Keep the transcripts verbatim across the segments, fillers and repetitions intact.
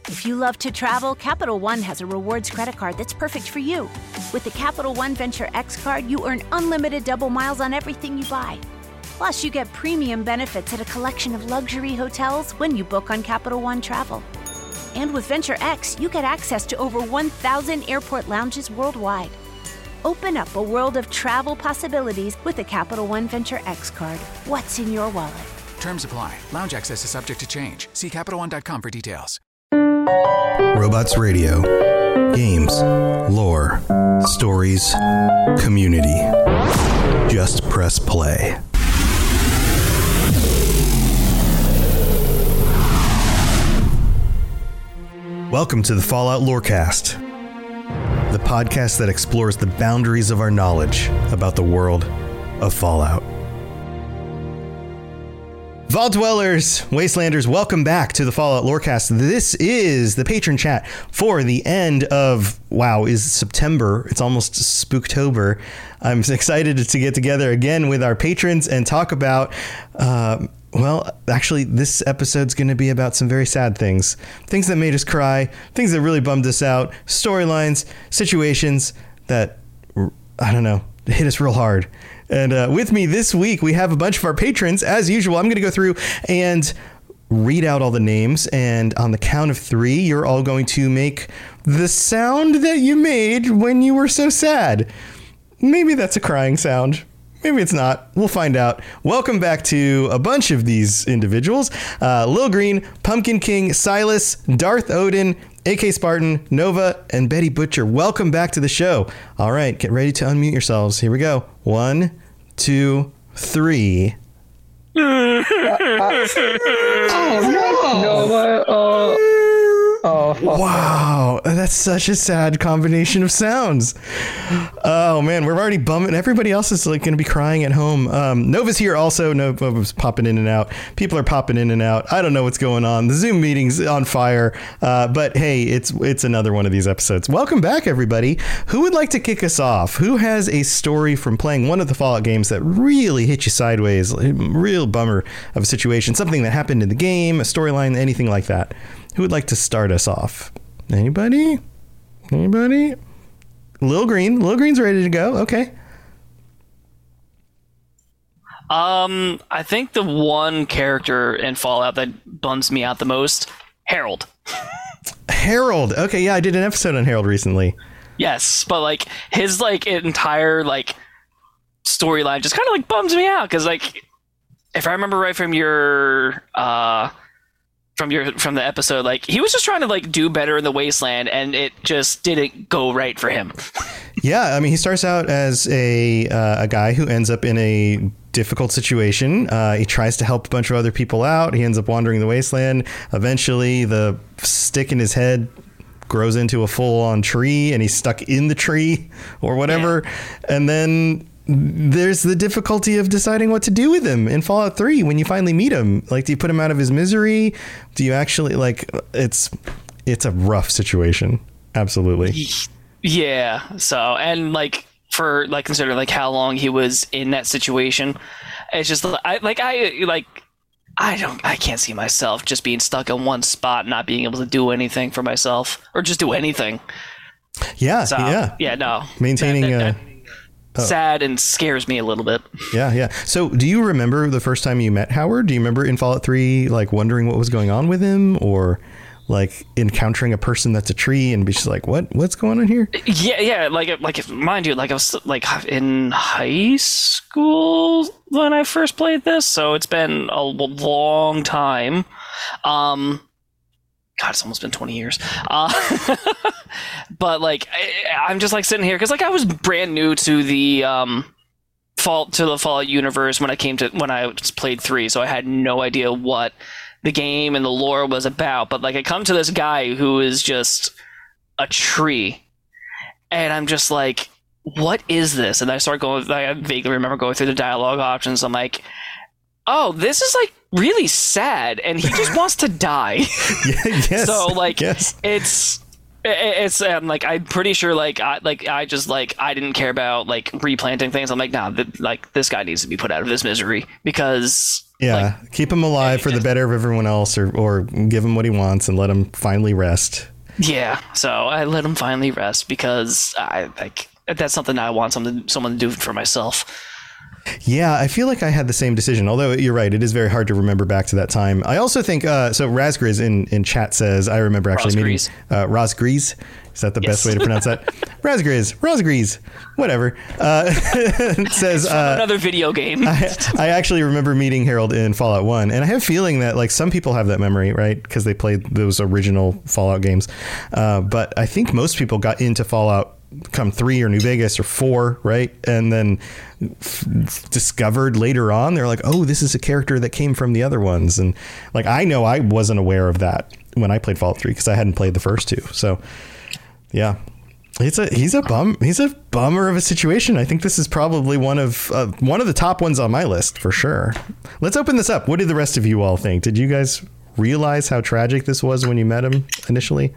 If you love to travel, Capital One has a rewards credit card that's perfect for you. With the Capital One Venture X card, you earn unlimited double miles on everything you buy. Plus, you get premium benefits at a collection of luxury hotels when you book on Capital One Travel. And with Venture X, you get access to over one thousand airport lounges worldwide. Open up a world of travel possibilities with the Capital One Venture X card. What's in your wallet? Terms apply. Lounge access is subject to change. See Capital One dot com for details. Robots Radio. Games, lore, stories, community. Just press play. Welcome to the Fallout Lorecast, the podcast that explores the boundaries of our knowledge about the world of Fallout. Vault Dwellers, Wastelanders, welcome back to the Fallout Lorecast. This is the patron chat for the end of, wow, is September. It's almost Spooktober. I'm excited to get together again with our patrons and talk about, uh, well, actually, this episode's going to be about some very sad things. Things that made us cry, things that really bummed us out, storylines, situations that, I don't know, hit us real hard. And uh, with me this week, we have a bunch of our patrons. As usual, I'm going to go through and read out all the names. And on the count of three, you're all going to make the sound that you made when you were so sad. Maybe that's a crying sound. Maybe it's not. We'll find out. Welcome back to a bunch of these individuals. Uh, Lil Green, Pumpkin King, Silas, Darth Odin, A K Spartan, Nova, and Betty Butcher. Welcome back to the show. All right, get ready to unmute yourselves. Here we go. One, two, three. Oh, no. Nova. Uh, oh, wow, that's such a sad combination of sounds. Oh man, we're already bumming. Everybody else is like going to be crying at home. Um, Nova's here also. Nova's popping in and out. People are popping in and out. I don't know what's going on. The Zoom meeting's on fire. Uh, but hey, it's it's another one of these episodes. Welcome back, everybody. Who would like to kick us off? Who has a story from playing one of the Fallout games that really hit you sideways? Real bummer of a situation. Something that happened in the game, a storyline, anything like that. Who would like to start us off? Anybody? Anybody? Lil Green. Lil Green's ready to go. Okay. Um, I think the one character in Fallout that bums me out the most, Harold. Harold. Okay, yeah, I did an episode on Harold recently. Yes, but like his like entire like storyline just kind of like bums me out because like if I remember right from your uh. from your from the episode, like he was just trying to like do better in the wasteland and it just didn't go right for him. Yeah, I mean, he starts out as a uh, a guy who ends up in a difficult situation. Uh, he tries to help a bunch of other people out. He ends up wandering the wasteland. Eventually, the stick in his head grows into a full-on tree and he's stuck in the tree or whatever. Yeah. And then there's the difficulty of deciding what to do with him in Fallout three when you finally meet him. Like, do you put him out of his misery? Do you actually, like, it's it's a rough situation. Absolutely. Yeah. So, and like for like considering like how long he was in that situation, it's just I like I like I don't I can't see myself just being stuck in one spot, not being able to do anything for myself or just do anything. Yeah. So, yeah. Yeah. No. Maintaining. That, that, uh, that, Oh. Sad and scares me a little bit. Yeah, yeah. So do you remember the first time you met Howard? Do you remember in Fallout three, like wondering what was going on with him or like encountering a person that's a tree and be just like, what, what's going on here? Yeah, yeah. Like, like mind you, like I was like in high school when I first played this. So it's been a long time. Um, God, it's almost been twenty years. Uh, but like, I, I'm just like sitting here because like I was brand new to the um, fall to the Fallout universe when I came to when I just played three, so I had no idea what the game and the lore was about. But like, I come to this guy who is just a tree, and I'm just like, what is this? And I start going. I vaguely remember going through the dialogue options. I'm like, oh, this is like really sad, and he just wants to die. Yeah, yes. So like, yes. it's it's um, like I'm pretty sure like I like I just like I didn't care about like replanting things. I'm like, nah, th- like this guy needs to be put out of his misery because Yeah, Like, keep him alive for the better of everyone else, or or give him what he wants and let him finally rest. yeah, so I let him finally rest because I like that's something I want something someone to do for myself. Yeah, I feel like I had the same decision, although you're right. It is very hard to remember back to that time. I also think, uh, so Razgriz in, in chat says, I remember actually meeting uh, Razgriz. Is that the Yes. best way to pronounce that? Razgriz, Razgriz, whatever. Uh, it says, uh, Another video game. I, I actually remember meeting Harold in Fallout one, and I have a feeling that like some people have that memory, right? Because they played those original Fallout games. Uh, but I think most people got into Fallout come three or New Vegas or four, right? And then f- discovered later on, they're like, oh, this is a character that came from the other ones. And like, I know I wasn't aware of that when I played Fallout three because I hadn't played the first two. So yeah, it's a, he's a bum. He's a bummer of a situation. I think this is probably one of, uh, one of the top ones on my list for sure. Let's open this up. What did the rest of you all think? Did you guys realize how tragic this was when you met him initially?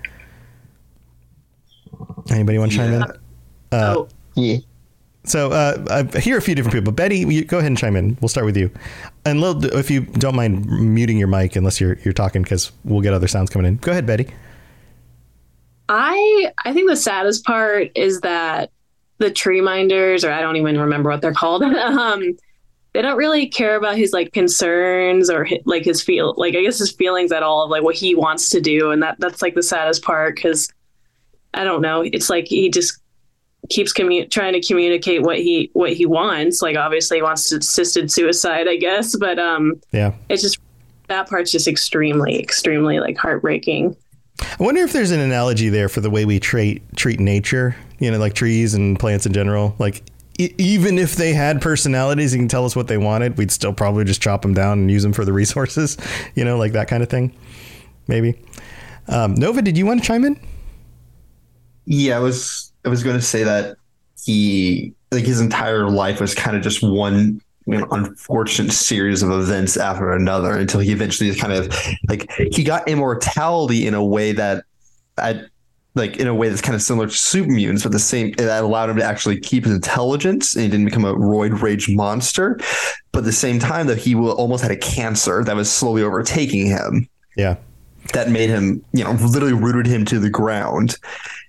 Anybody want to chime in? Uh, oh, yeah. So uh, I hear a few different people. Betty, you, go ahead and chime in. We'll start with you. And Lil, if you don't mind muting your mic unless you're you're talking, because we'll get other sounds coming in. Go ahead, Betty. I I think the saddest part is that the tree minders, or I don't even remember what they're called, um, they don't really care about his like concerns or his, like his feel, like I guess his feelings at all of like what he wants to do, and that that's like the saddest part because I don't know, it's like he just keeps commu- trying to communicate what he what he wants. Like obviously he wants to assisted suicide, I guess, but um, yeah, it's just that part's just extremely extremely like heartbreaking. I wonder if there's an analogy there for the way we treat treat nature, you know, like trees and plants in general. Like e- even if they had personalities and can tell us what they wanted, we'd still probably just chop them down and use them for the resources, you know, like that kind of thing. Maybe. Um, Nova, did you want to chime in? Yeah, I was I was going to say that he like his entire life was kind of just one, you know, unfortunate series of events after another until he eventually kind of like he got immortality in a way that I like in a way that's kind of similar to super mutants, but the same that allowed him to actually keep his intelligence and he didn't become a roid rage monster. But at the same time, though, he will, almost had a cancer that was slowly overtaking him. Yeah, that made him, you know, literally rooted him to the ground.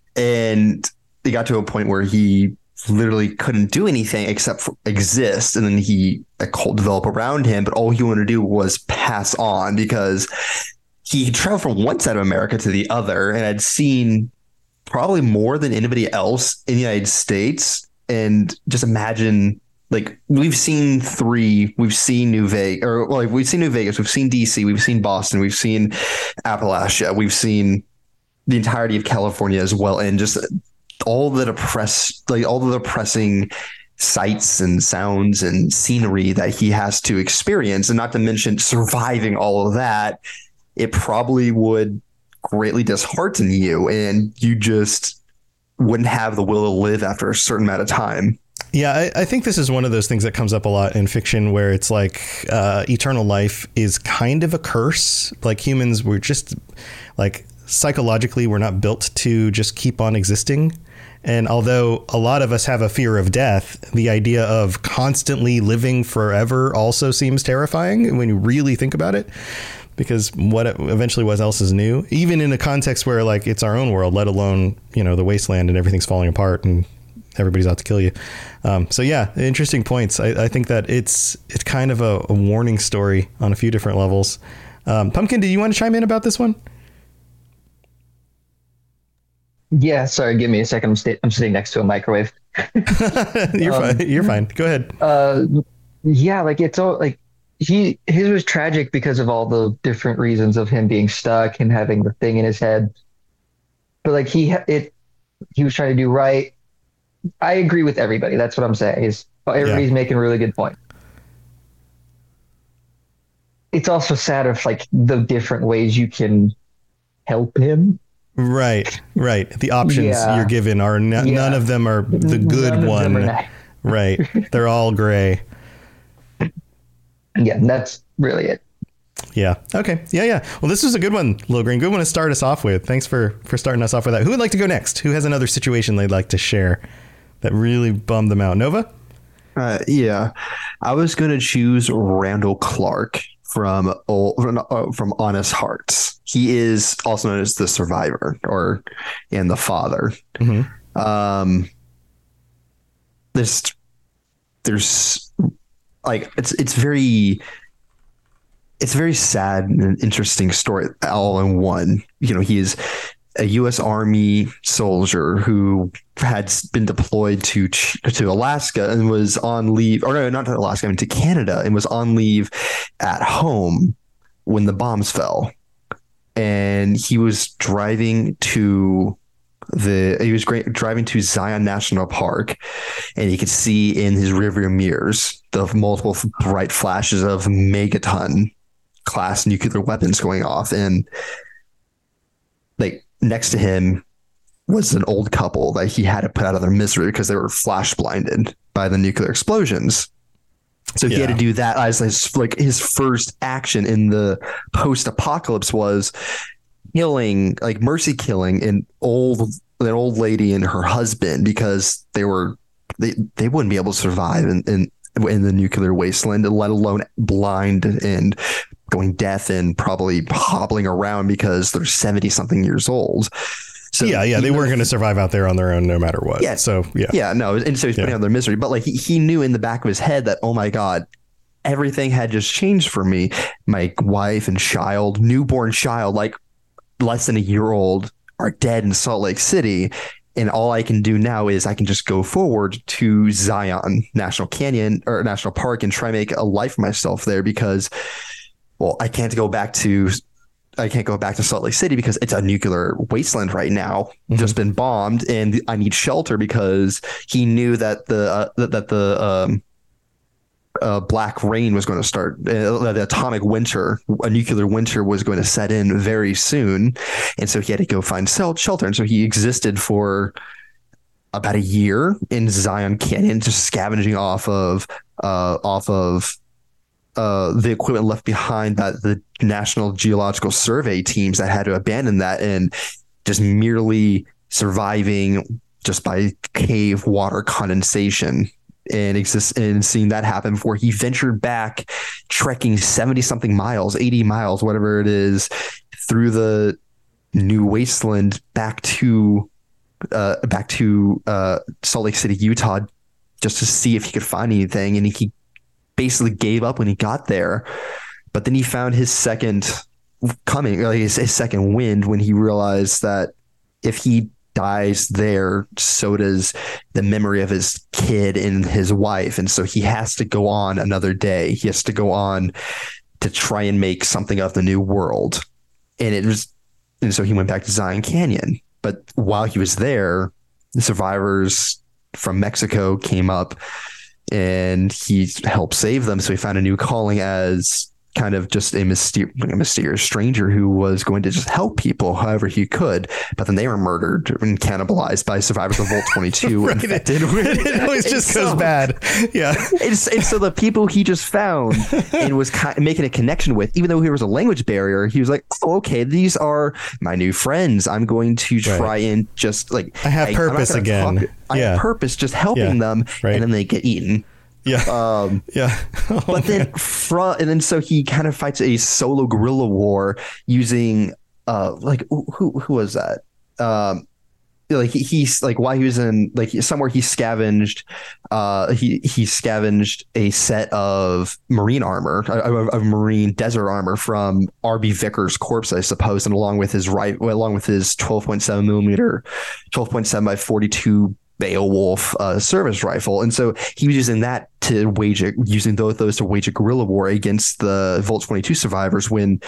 And it got to a point where he literally couldn't do anything except for exist. And then he, a cult developed around him, but all he wanted to do was pass on because he traveled from one side of America to the other and had seen probably more than anybody else in the United States. And just imagine, like, we've seen three, we've seen New Vegas, or like we've seen New Vegas, we've seen D C, we've seen Boston, we've seen Appalachia, we've seen the entirety of California as well, and just all the depressed, like all the depressing sights and sounds and scenery that he has to experience, and not to mention surviving all of that, it probably would greatly dishearten you, and you just wouldn't have the will to live after a certain amount of time. Yeah, I, I think this is one of those things that comes up a lot in fiction where it's like uh, eternal life is kind of a curse. Like humans, we're just like psychologically, we're not built to just keep on existing. And although a lot of us have a fear of death, the idea of constantly living forever also seems terrifying when you really think about it, because what eventually what else is new, even in a context where like it's our own world, let alone, you know, the wasteland and everything's falling apart and everybody's out to kill you. Um, so yeah, interesting points. I, I think that it's it's kind of a, a warning story on a few different levels. Um, Pumpkin, do you want to chime in about this one? Yeah, sorry, give me a second. I'm, sta- I'm sitting next to a microwave. You're Um, fine. You're fine. Go ahead. Uh, yeah, like it's all like he his was tragic because of all the different reasons of him being stuck and having the thing in his head. But like he ha- it he was trying to do right. I agree with everybody. That's what I'm saying. Is everybody's Yeah. making a really good point. It's also sad of like the different ways you can help him. Right, right. The options Yeah. you're given are n- Yeah. none of them are the good None of them one. are nice. Right. They're all gray. Yeah, that's really it. Yeah. Okay. Yeah. Yeah. Well, this was a good one, Lil Green. Good one to start us off with. Thanks for, for starting us off with that. Who would like to go next? Who has another situation they'd like to share that really bummed them out? Nova? Uh, yeah, I was gonna choose Randall Clark from old, from Honest Hearts. He is also known as the Survivor or and the father. Mm-hmm. Um, there's there's like it's it's very it's a very sad and interesting story all in one. You know, he is a U S Army soldier who had been deployed to to Alaska and was on leave, or no, not to Alaska, I mean to Canada, and was on leave at home when the bombs fell. And he was driving to the he was great, driving to Zion National Park, and you could see in his rearview mirrors the multiple bright flashes of megaton class nuclear weapons going off, and like next to him was an old couple that he had to put out of their misery because they were flash blinded by the nuclear explosions. So he Yeah. had to do that as his, like his first action in the post apocalypse was killing, like mercy killing an old, an old lady and her husband because they were, they, they wouldn't be able to survive in, in, in the nuclear wasteland, let alone blind and going deaf and probably hobbling around because they're seventy something years old. So yeah, yeah, they weren't going to survive out there on their own no matter what. Yeah. So, yeah. Yeah, no. And so he's putting Yeah. out their misery. But like he, he knew in the back of his head that, oh my God, everything had just changed for me. My wife and child, newborn child, like less than a year old, are dead in Salt Lake City. And all I can do now is I can just go forward to Zion National Canyon or National Park and try and make a life for myself there because, well, I can't go back to I can't go back to Salt Lake City because it's a nuclear wasteland right now, Mm-hmm. just been bombed, and I need shelter because he knew that the uh, that, that the um, uh, black rain was going to start, uh, the atomic winter, a nuclear winter was going to set in very soon, and so he had to go find shelter, and so he existed for about a year in Zion Canyon, just scavenging off of uh, off of. Uh, the equipment left behind by the National Geological Survey teams that had to abandon that, and just merely surviving just by cave water condensation and exist and seeing that happen before he ventured back, trekking seventy something miles, eighty miles, whatever it is, through the new wasteland back to uh, back to uh, Salt Lake City, Utah, just to see if he could find anything. And he basically gave up when he got there, but then he found his second coming, like his, his second wind, when he realized that if he dies there, so does the memory of his kid and his wife, and so he has to go on another day. He has to go on to try and make something of the new world, and it was, and so he went back to Zion Canyon. But while he was there, the survivors from Mexico came up and he helped save them. So he found a new calling as kind of just a, myster- a mysterious stranger who was going to just help people however he could. But then they were murdered and cannibalized by survivors of Vault twenty-two. Right. Infected with, It always just goes so, bad. Yeah. And, and so the people he just found and was kind of making a connection with, even though there was a language barrier, he was like, oh, okay, these are my new friends. I'm going to try Right. and just like, I have hey, I'm not purpose gonna again. talk- I Yeah. have purpose just helping Yeah. them. Right. And then they get eaten. Yeah. Um, yeah. Oh, but then from and then so he kind of fights a solo guerrilla war using uh like who who was that um like he, he's like while he was in like somewhere he scavenged uh he he scavenged a set of marine armor of, of marine desert armor from R B Vickers' corpse, I suppose, and along with his right along with his twelve point seven millimeter twelve point seven by forty-two Beowulf uh, service rifle, and so he was using that to wage a, using those those to wage a guerrilla war against the Vault twenty-two survivors. When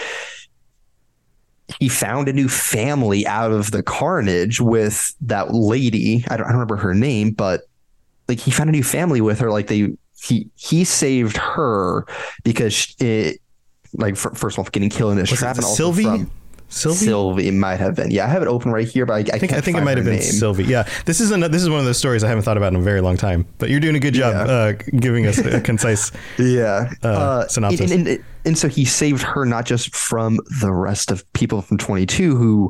he found a new family out of the carnage with that lady, I don't, I don't remember her name, but like he found a new family with her. Like they he he saved her because it like for, first of all getting killed in his Was trap, it and also Sylvie? from Sylvie? Sylvie might have been. Yeah, I have it open right here, but I, I, I think can't I think it find might have her been name. Sylvie. Yeah, this is an, this is one of those stories I haven't thought about in a very long time. But you're doing a good job Yeah. uh, giving us a concise Yeah. uh, Uh, synopsis. And, and, and so he saved her not just from the rest of people from twenty-two who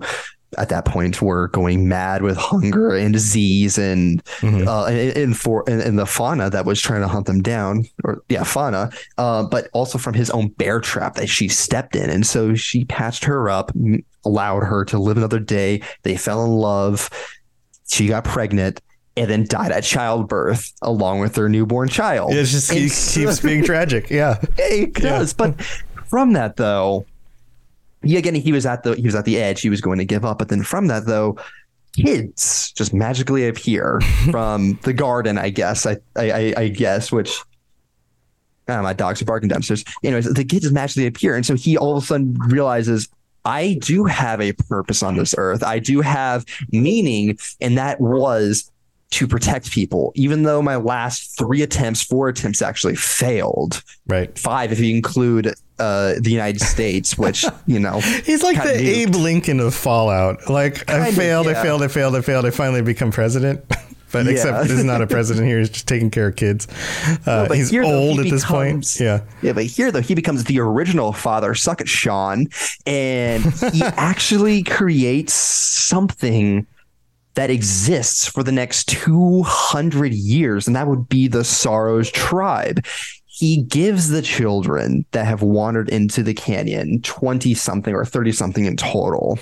at that point were going mad with hunger and disease and Mhm. uh, and, and for and, and the fauna that was trying to hunt them down, or yeah, fauna, uh, but also from his own bear trap that she stepped in, and so she patched her up, m- allowed her to live another day. They fell in love. She got pregnant. And then died at childbirth along with their newborn child. It just And keeps, so- keeps being tragic. Yeah. It does, but from that though, he again he was at the he was at the edge. He was going to give up, but then from that though, kids just magically appear from the garden. I guess I I, I, I guess which. Ah, my dogs are barking downstairs. Anyways, the kids just magically appear, and so he all of a sudden realizes, I do have a purpose on this earth. I do have meaning, and that was to protect people, even though my last three attempts, four attempts actually failed. Right. Five, if you include uh, the United States, which, you know. He's like the kinda nuked. Abe Lincoln of Fallout. Like, I Kind of, failed, I yeah. failed, I failed, I failed. I finally become president. But Yeah. except he's not a president here. He's just taking care of kids. Uh, but he's here, though, old he at this becomes- point. Yeah. Yeah, but here, though, he becomes the original father. Suck it, Sean. And he actually creates something that exists for the next two hundred years, and that would be the Sorrows tribe. He gives the children that have wandered into the canyon, twenty something or thirty something in total,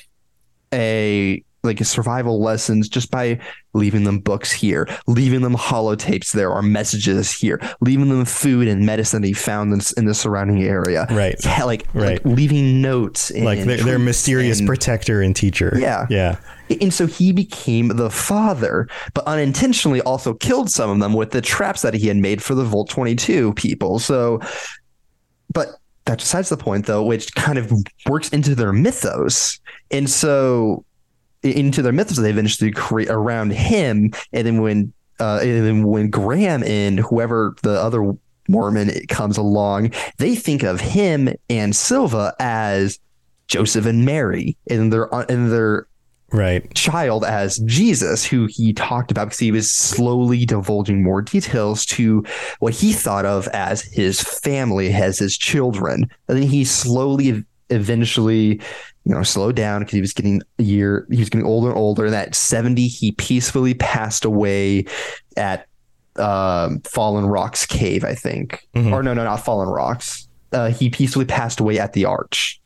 a like a survival lessons just by leaving them books here, leaving them holotapes there or messages here, leaving them food and medicine he found in, in the surrounding area. Right. Yeah, like, Right. like leaving notes. And, Like their, their treats mysterious and- protector and teacher. Yeah. Yeah. And so he became the father, but unintentionally also killed some of them with the traps that he had made for the Volt twenty-two people. So, but that's besides the point, though, which kind of works into their mythos. And so, into their mythos, they eventually create around him. And then when, uh, and then when Graham and whoever the other Mormon comes along, they think of him and Silva as Joseph and Mary, and their and their Right. child as Jesus, who he talked about because he was slowly divulging more details to what he thought of as his family, as his children. And then he slowly, eventually, you know, slowed down because he was getting a year, he was getting older and older. And at seventy, he peacefully passed away at um, Fallen Rocks Cave, I think. Mhm. Or no, no, not Fallen Rocks. Uh, he peacefully passed away at the Arch.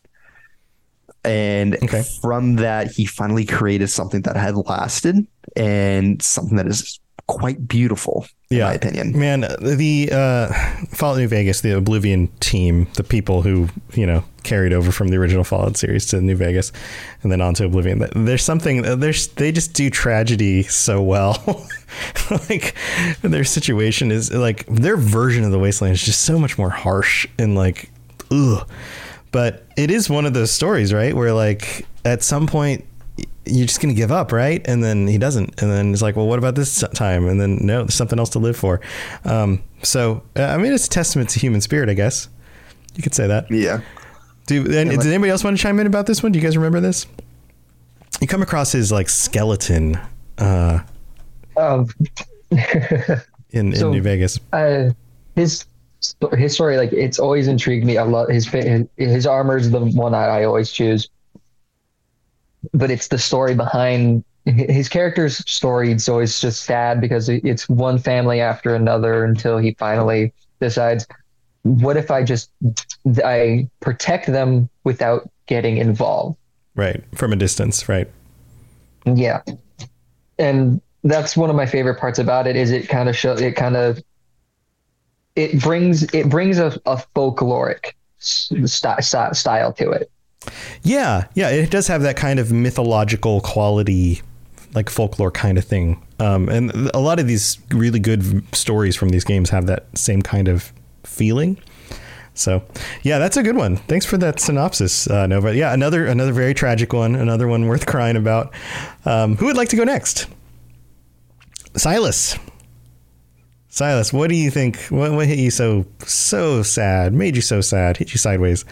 And Okay. from that, he finally created something that had lasted and something that is quite beautiful, in Yeah. my opinion. Man, the uh, Fallout New Vegas, the Oblivion team, the people who, you know, carried over from the original Fallout series to New Vegas and then on to Oblivion. There's something, there's, they just do tragedy so well. Like their situation is like, their version of the Wasteland is just so much more harsh and like, ugh. But it is one of those stories, right? Where like at some point you're just going to give up, right? And then he doesn't. And then it's like, well, what about this time? And then no, there's something else to live for. Um, so, uh, I mean, it's a testament to human spirit, I guess. You could say that. Yeah. Do, and, Yeah, like- did anybody else want to chime in about this one? Do you guys remember this? You come across his like skeleton uh, Um, in, So- in New Vegas. uh, his his story, like it's always intrigued me. I love his fa- his armor is the one I, I always choose, but it's the story behind his character's story. It's always just sad because it- it's one family after another until he finally decides, what if I just I protect them without getting involved? Right. From a distance. Right. Yeah. And that's one of my favorite parts about it is it kind of show it kind of it brings it brings a, a folkloric st- st- style to it. Yeah, yeah, it does have that kind of mythological quality, like folklore kind of thing. Um, and a lot of these really good v- stories from these games have that same kind of feeling. So, yeah, that's a good one. Thanks for that synopsis, uh, Nova. Yeah, another another very tragic one, another one worth crying about. Um, who would like to go next? Silas. Silas, what do you think? What, what hit you so so sad? Made you so sad? Hit you sideways?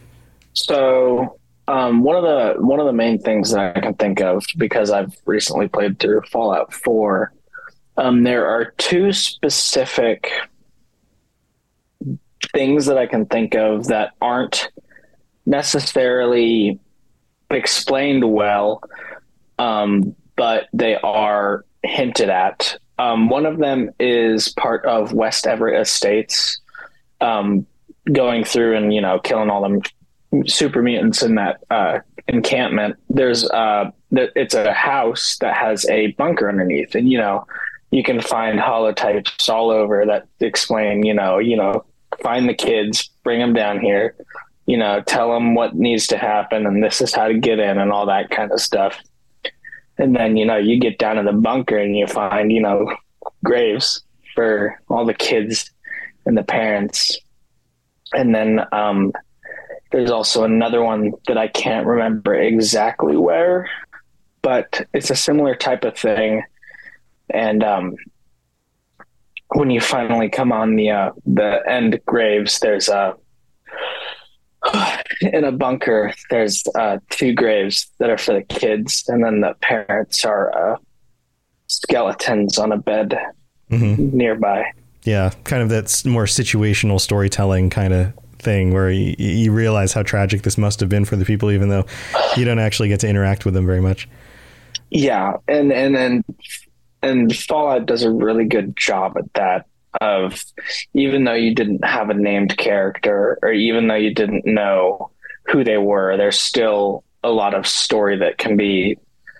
So um, one of the one of the main things that I can think of, because I've recently played through Fallout four, um, there are two specific things that I can think of that aren't necessarily explained well, um, but they are hinted at. Um, one of them is part of West Everett Estates, um, going through and, you know, killing all them super mutants in that uh, encampment. There's uh, it's a house that has a bunker underneath, and, you know, you can find holotypes all over that explain, you know, you know, find the kids, bring them down here, you know, tell them what needs to happen, and this is how to get in, and all that kind of stuff. And then, you know, you get down in the bunker and you find, you know, graves for all the kids and the parents. And then um, there's also another one that I can't remember exactly where, but it's a similar type of thing. And um, when you finally come on the uh, the end graves, there's a in a bunker, there's uh, two graves that are for the kids, and then the parents are uh, skeletons on a bed mm-hmm. nearby. Yeah, kind of that more situational storytelling kind of thing where you, you realize how tragic this must have been for the people, even though you don't actually get to interact with them very much. Yeah, and and and, and Fallout does a really good job at that. Of even though you didn't have a named character, or even though you didn't know who they were, there's still a lot of story that can be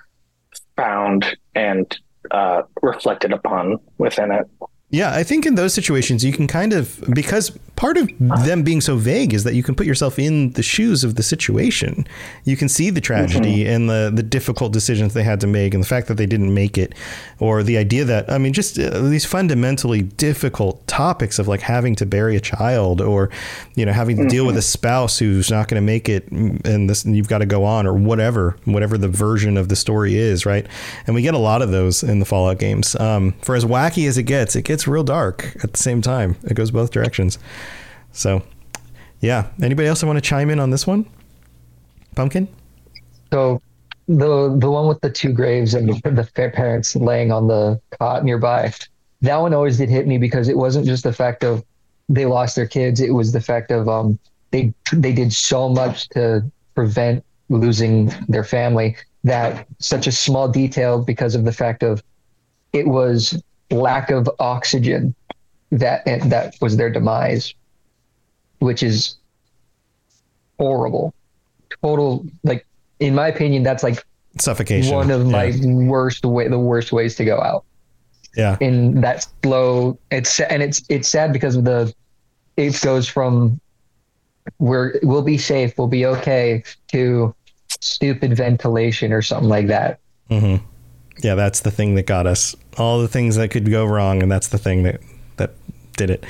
found and uh, reflected upon within it. Yeah, I think in those situations you can kind of, because part of them being so vague is that you can put yourself in the shoes of the situation. You can see the tragedy mm-hmm. and the, the difficult decisions they had to make, and the fact that they didn't make it, or the idea that, I mean, just uh, these fundamentally difficult topics of like having to bury a child, or, you know, having to mm-hmm. deal with a spouse who's not going to make it, and this, and you've got to go on, or whatever, whatever the version of the story is, right? And we get a lot of those in the Fallout games. Um, for as wacky as it gets, it gets real dark at the same time. It goes both directions. So, yeah. Anybody else want to chime in on this one? Pumpkin? So the the one with the two graves and the, the parents laying on the cot nearby, that one always did hit me, because it wasn't just the fact of they lost their kids. It was the fact of um they they did so much to prevent losing their family, that such a small detail, because of the fact of it was lack of oxygen that that was their demise, which is horrible. Total, like, in my opinion, that's like suffocation. One of my yeah. worst way, the worst ways to go out. Yeah. In that slow, it's and it's it's sad because of the, it goes from we're we'll be safe, we'll be okay, to stupid ventilation or something like that. Mm-hmm. Yeah, that's the thing that got us. All the things that could go wrong, and that's the thing that that did it.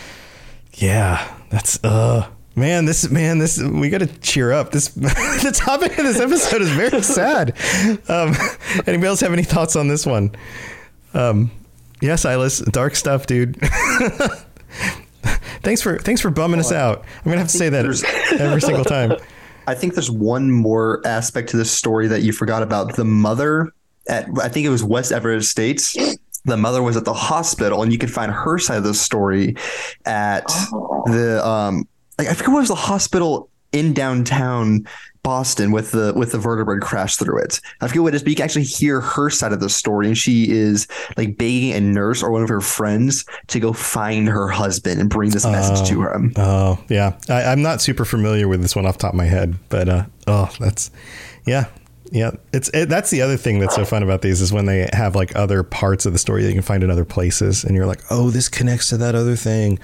Yeah, that's uh man, this man, this we got to cheer up. This the topic of this episode is very sad. Um, anybody else have any thoughts on this one? Um, yeah, Silas, dark stuff, dude. thanks for thanks for bumming us out. I'm gonna have to say that every single time. I think there's one more aspect to this story that you forgot about. The mother at, I think it was West Everett Estates. The mother was at the hospital, and you can find her side of the story at oh. the, um, I forget what was the hospital in downtown Boston with the, with the vertebrate crash through it. I forget what it is, but you can actually hear her side of the story. And she is like begging a nurse or one of her friends to go find her husband and bring this uh, message to her. Oh yeah. I, I'm not super familiar with this one off the top of my head, but, uh, oh, that's, yeah. Yeah, it's it, that's the other thing that's so fun about these is when they have like other parts of the story that you can find in other places, and you're like, oh, this connects to that other thing.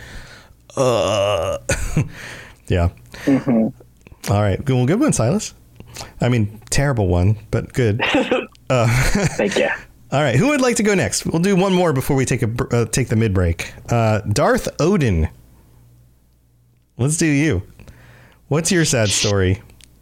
Uh, yeah. Mm-hmm. All right. Well, good one, Silas. I mean, terrible one, but good. Uh, Thank you. All right. Who would like to go next? We'll do one more before we take a uh, take the mid break. Uh, Darth Odin. Let's do you. What's your sad story?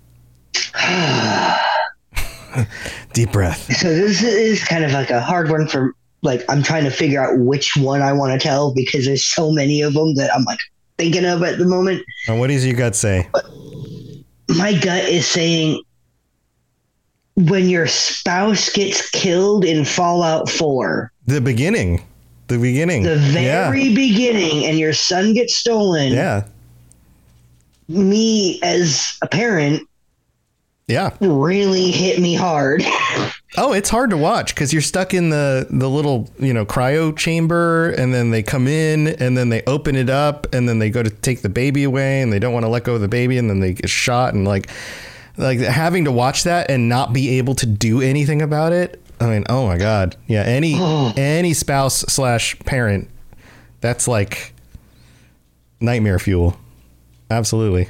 Deep breath. So this is kind of like a hard one for, like, I'm trying to figure out which one I want to tell, because there's so many of them that I'm like thinking of at the moment. And what does your gut say? But my gut is saying when your spouse gets killed in Fallout four. The beginning. The beginning. The very yeah. beginning, and your son gets stolen. Yeah. Me as a parent Yeah. really hit me hard. Oh, it's hard to watch because you're stuck in the, the little, you know, cryo chamber, and then they come in and then they open it up and then they go to take the baby away and they don't want to let go of the baby and then they get shot, and like like having to watch that and not be able to do anything about it. I mean, oh my God. Yeah. Any any spouse slash parent, that's like nightmare fuel. Absolutely.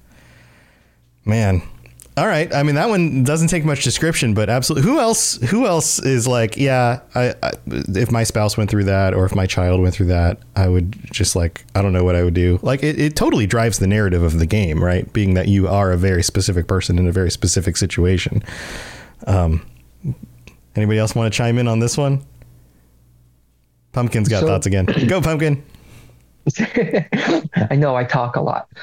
Man. All right. I mean, that one doesn't take much description, but absolutely. Who else? Who else is like, yeah, I, I, if my spouse went through that, or if my child went through that, I would just like, I don't know what I would do. Like, it, it totally drives the narrative of the game, right? Being that you are a very specific person in a very specific situation. Um, anybody else want to chime in on this one? Pumpkin's got so, thoughts again. Go, Pumpkin. I know I talk a lot,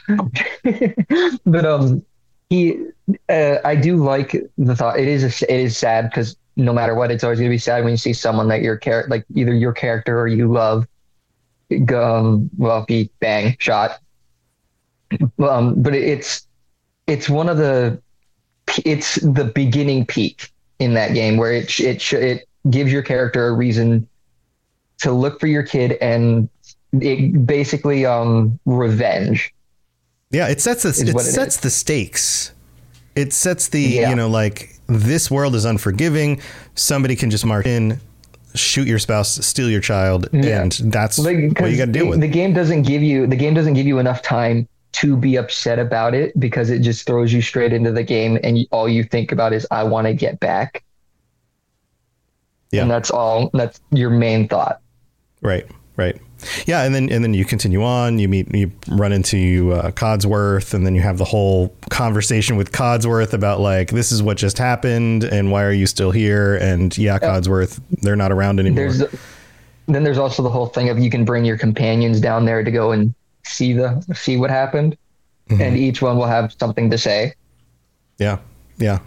but um. He, uh, I do like the thought. It is, a, it is sad because no matter what, it's always going to be sad when you see someone that your char- like either your character or you love, um, well, be bang shot. Um, but it's, it's one of the, it's the beginning peak in that game where it, it, it gives your character a reason to look for your kid, and it basically, um, revenge. Yeah, it sets the, it, it sets is. the stakes. It sets the, yeah. you know, like, this world is unforgiving. Somebody can just march in, shoot your spouse, steal your child, yeah. and that's like, what you got to deal the, with. The game doesn't give you the game doesn't give you enough time to be upset about it, because it just throws you straight into the game, and you, all you think about is, I want to get back. Yeah, and that's all. That's your main thought. Right. Right. Yeah, and then and then you continue on. You meet, you run into uh, Codsworth, and then you have the whole conversation with Codsworth about like, this is what just happened, and why are you still here? And yeah, Codsworth, they're not around anymore. There's, then there's also the whole thing of you can bring your companions down there to go and see the see what happened, mm-hmm. and each one will have something to say. Yeah, yeah,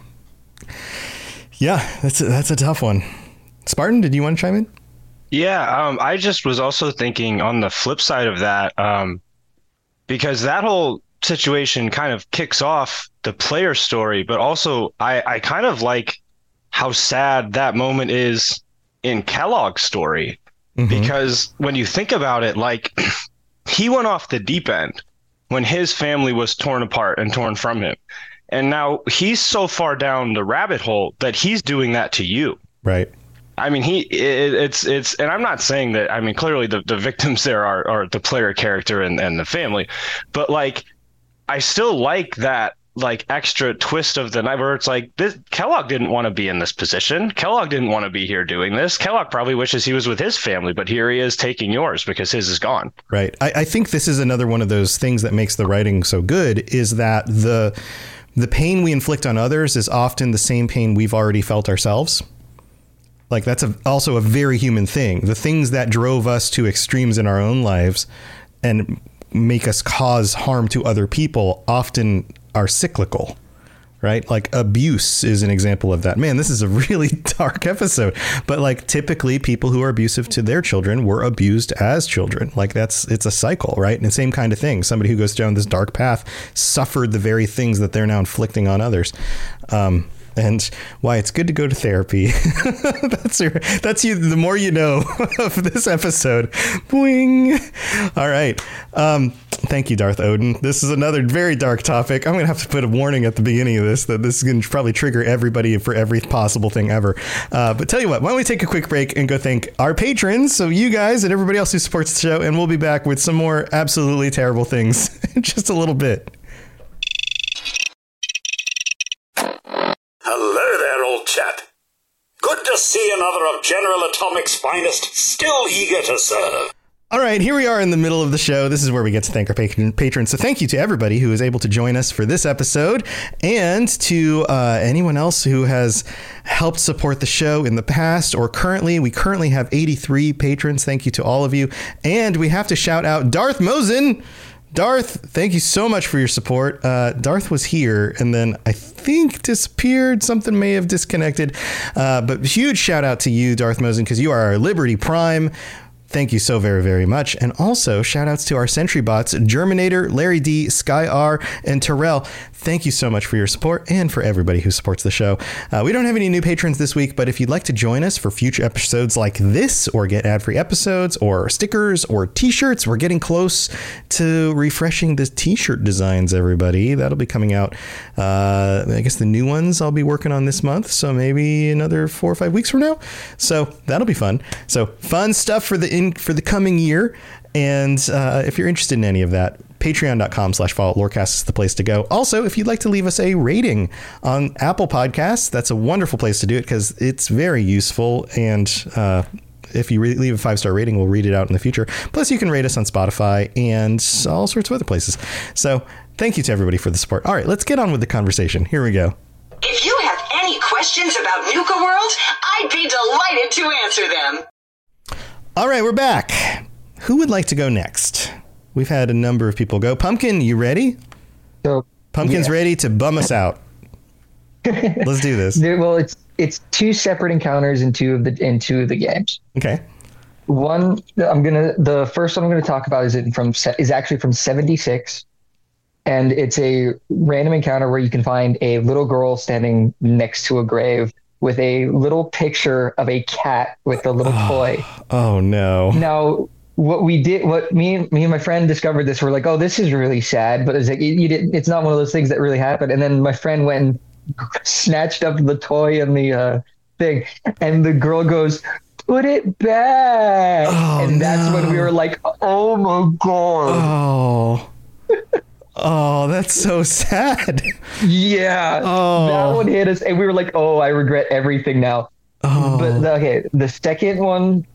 yeah. That's a, that's a tough one. Spartan, did you want to chime in? Yeah, um, I just was also thinking on the flip side of that, um, because that whole situation kind of kicks off the player story, but also I, I kind of like how sad that moment is in Kellogg's story, mm-hmm. because when you think about it, like, he went off the deep end when his family was torn apart and torn from him. And now he's so far down the rabbit hole that he's doing that to you. Right. I mean, he it, it's it's and I'm not saying that. I mean, clearly the, the victims there are, are the player character and, and the family. But like, I still like that like extra twist of the night where it's like, this Kellogg didn't want to be in this position. Kellogg didn't want to be here doing this. Kellogg probably wishes he was with his family, but here he is taking yours because his is gone. Right. I, I think this is another one of those things that makes the writing so good, is that the the pain we inflict on others is often the same pain we've already felt ourselves. Like, that's a, also a very human thing. The things that drove us to extremes in our own lives and make us cause harm to other people often are cyclical, right? Like, abuse is an example of that. Man, this is a really dark episode, but like, typically people who are abusive to their children were abused as children. Like, that's, it's a cycle, right? And the same kind of thing. Somebody who goes down this dark path suffered the very things that they're now inflicting on others. Um, And why it's good to go to therapy. that's your, that's you. The more you know of this episode. Boing. All right. Um, thank you, Darth Odin. This is another very dark topic. I'm going to have to put a warning at the beginning of this that this is going to probably trigger everybody for every possible thing ever. Uh, but tell you what, why don't we take a quick break and go thank our patrons. So you guys and everybody else who supports the show. And we'll be back with some more absolutely terrible things in just a little bit. Hello there, old chap. Good to see another of General Atomic's finest, still eager to serve. All right, here we are in the middle of the show. This is where we get to thank our patron, patrons. So thank you to everybody who is able to join us for this episode, and to uh, anyone else who has helped support the show in the past or currently. We currently have eighty-three patrons. Thank you to all of you. And we have to shout out Darth Mosen. Darth, thank you so much for your support. Uh, Darth was here and then I think disappeared. Something may have disconnected. Uh, but huge shout out to you, Darth Mosen, because you are our Liberty Prime. Thank you so very, very much. And also shout outs to our Sentry bots, Germinator, Larry D, Sky R, and Terrell. thank you so much for your support and for everybody who supports the show. Uh, we don't have any new patrons this week, but if you'd like to join us for future episodes like this, or get ad-free episodes or stickers or t-shirts, we're getting close to refreshing the t-shirt designs, everybody. That'll be coming out. Uh, I guess the new ones I'll be working on this month, so maybe another four or five weeks from now. So that'll be fun. So fun stuff for the in for the coming year. And uh, if you're interested in any of that, patreon.com slash Fallout Lorecast is the place to go. Also, if you'd like to leave us a rating on Apple Podcasts, that's a wonderful place to do it because it's very useful. And uh, if you re- leave a five-star rating, we'll read it out in the future. Plus, you can rate us on Spotify and all sorts of other places. So thank you to everybody for the support. All right, let's get on with the conversation. Here we go. If you have any questions about Nuka World, I'd be delighted to answer them. All right, we're back. Who would like to go next? We've had a number of people go. Pumpkin, you ready? So Pumpkin's yeah. ready to bum us out. Let's do this. There, well, it's it's two separate encounters in two of the in two of the games. Okay. One, I'm gonna the first one I'm gonna talk about is it from is actually from seventy-six, and it's a random encounter where you can find a little girl standing next to a grave with a little picture of a cat with a little oh, toy. Oh no! Now. What we did, what me and me and my friend discovered this, we're like, oh, this is really sad, but it's like, you, you didn't, it's not one of those things that really happened. And then my friend went and snatched up the toy and the uh, thing, and the girl goes, put it back. Oh, and that's no. when we were like, oh my God. Oh, oh, that's so sad. Yeah. Oh. That one hit us. And we were like, oh, I regret everything now. Oh. But okay, the second one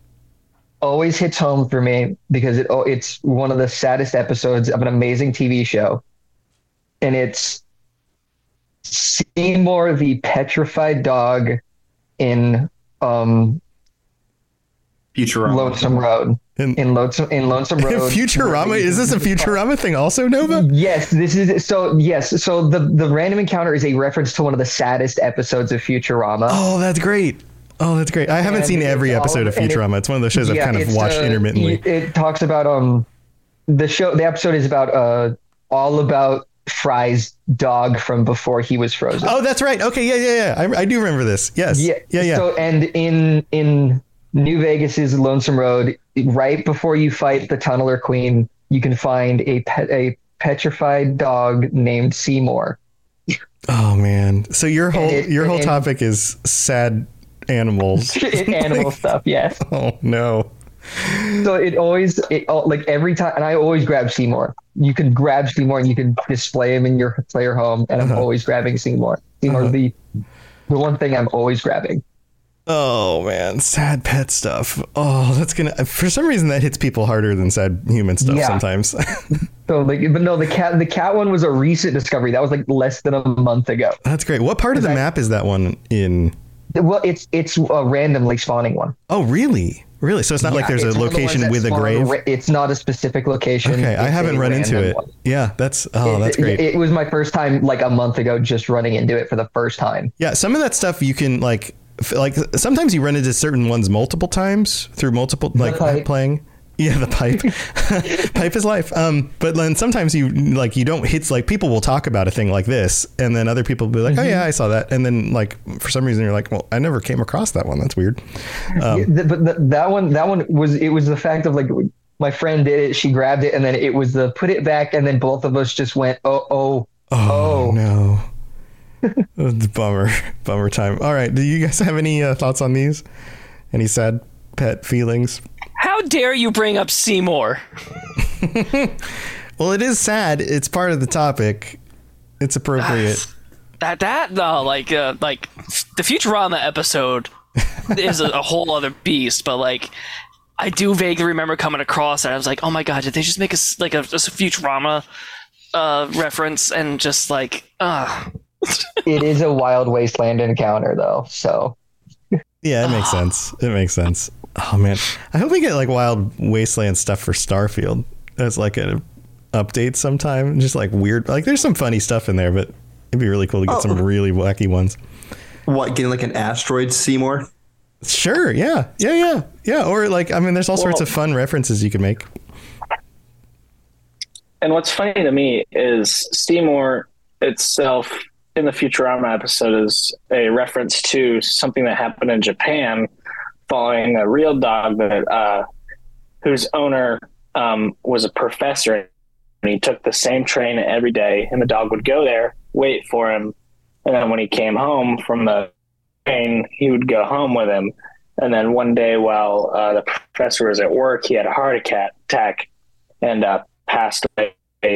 always hits home for me because it oh, it's one of the saddest episodes of an amazing T V show, and it's Seymour the petrified dog in um Futurama. Lonesome Road. In, in Lonesome in Lonesome Road. Futurama? Is this a Futurama thing also, Nova? Yes, this is so yes. So the the random encounter is a reference to one of the saddest episodes of Futurama. Oh, that's great. Oh, that's great. I haven't And seen every all- episode of and it- Futurama. It's one of those shows I've yeah, kind of it's, watched uh, intermittently. It, it talks about um the show. The episode is about uh all about Fry's dog from before he was frozen. Oh, that's right. Okay, yeah, yeah, yeah. I, I do remember this. Yes. Yeah, yeah, yeah. So and in in New Vegas's Lonesome Road, right before you fight the Tunneler Queen, you can find a pet, a petrified dog named Seymour. Oh man. So your whole it- your whole and- topic is sad animals. Animal stuff, yes. Oh no. So it always, it all, like every time, and I always grab Seymour. You can grab Seymour and you can display him in your player home, and I'm Uh-huh. always grabbing Seymour. Seymour's Uh-huh. the the one thing I'm always grabbing. Oh man, sad pet stuff. Oh, that's gonna. For some reason, that hits people harder than sad human stuff Yeah. sometimes. So like, but no, the cat, the cat one was a recent discovery. That was like less than a month ago. That's great. What part of the I- map is that one in? Well, it's it's a randomly spawning one. Oh, really? Really? So it's not like Yeah, there's it's a one of the location ones that with a spawn on grave. ra- It's not a specific location. Okay, I It's haven't a run into random it. one. Yeah, that's oh, It- that's it- great. It, was my first time, like a month ago, just running into it for the first time. Yeah, some of that stuff you can like, f- like sometimes you run into certain ones multiple times through multiple like pipe. playing. Yeah, the pipe. Pipe is life. Um, but then sometimes you like you don't hit like people will talk about a thing like this, and then other people will be like, oh yeah, I saw that, and then like for some reason you're like, well, I never came across that one. That's weird. Um, Yeah, th- but th- that one, that one was it was the fact of like my friend did it, she grabbed it, and then it was the put it back, and then both of us just went, oh, oh, oh, oh. no. It's a bummer, bummer time. All right, do you guys have any uh, thoughts on these? Any sad pet feelings? How dare you bring up Seymour? Well, it is sad. It's part of the topic. It's appropriate. That that no, like uh, like the Futurama episode is a, a whole other beast. But like, I do vaguely remember coming across it. I was like, oh my god, did they just make a s- like a, just a Futurama uh, reference and just like, uh It is a Wild Wasteland encounter, though. So Yeah, it makes sense. It makes sense. Oh man, I hope we get like Wild Wasteland stuff for Starfield. That's like an update sometime. Just like weird. Like there's some funny stuff in there, but it'd be really cool to get Oh. some really wacky ones. What, getting like an asteroid Seymour? Sure. Yeah. Yeah. Yeah. Yeah. Or like, I mean, there's all sorts Well- of fun references you can make. And what's funny to me is Seymour itself in the Futurama episode is a reference to something that happened in Japan following a real dog that uh, whose owner um, was a professor, and he took the same train every day, and the dog would go there, wait for him, and then when he came home from the train, he would go home with him. And then one day while uh, the professor was at work, he had a heart attack and uh, passed away.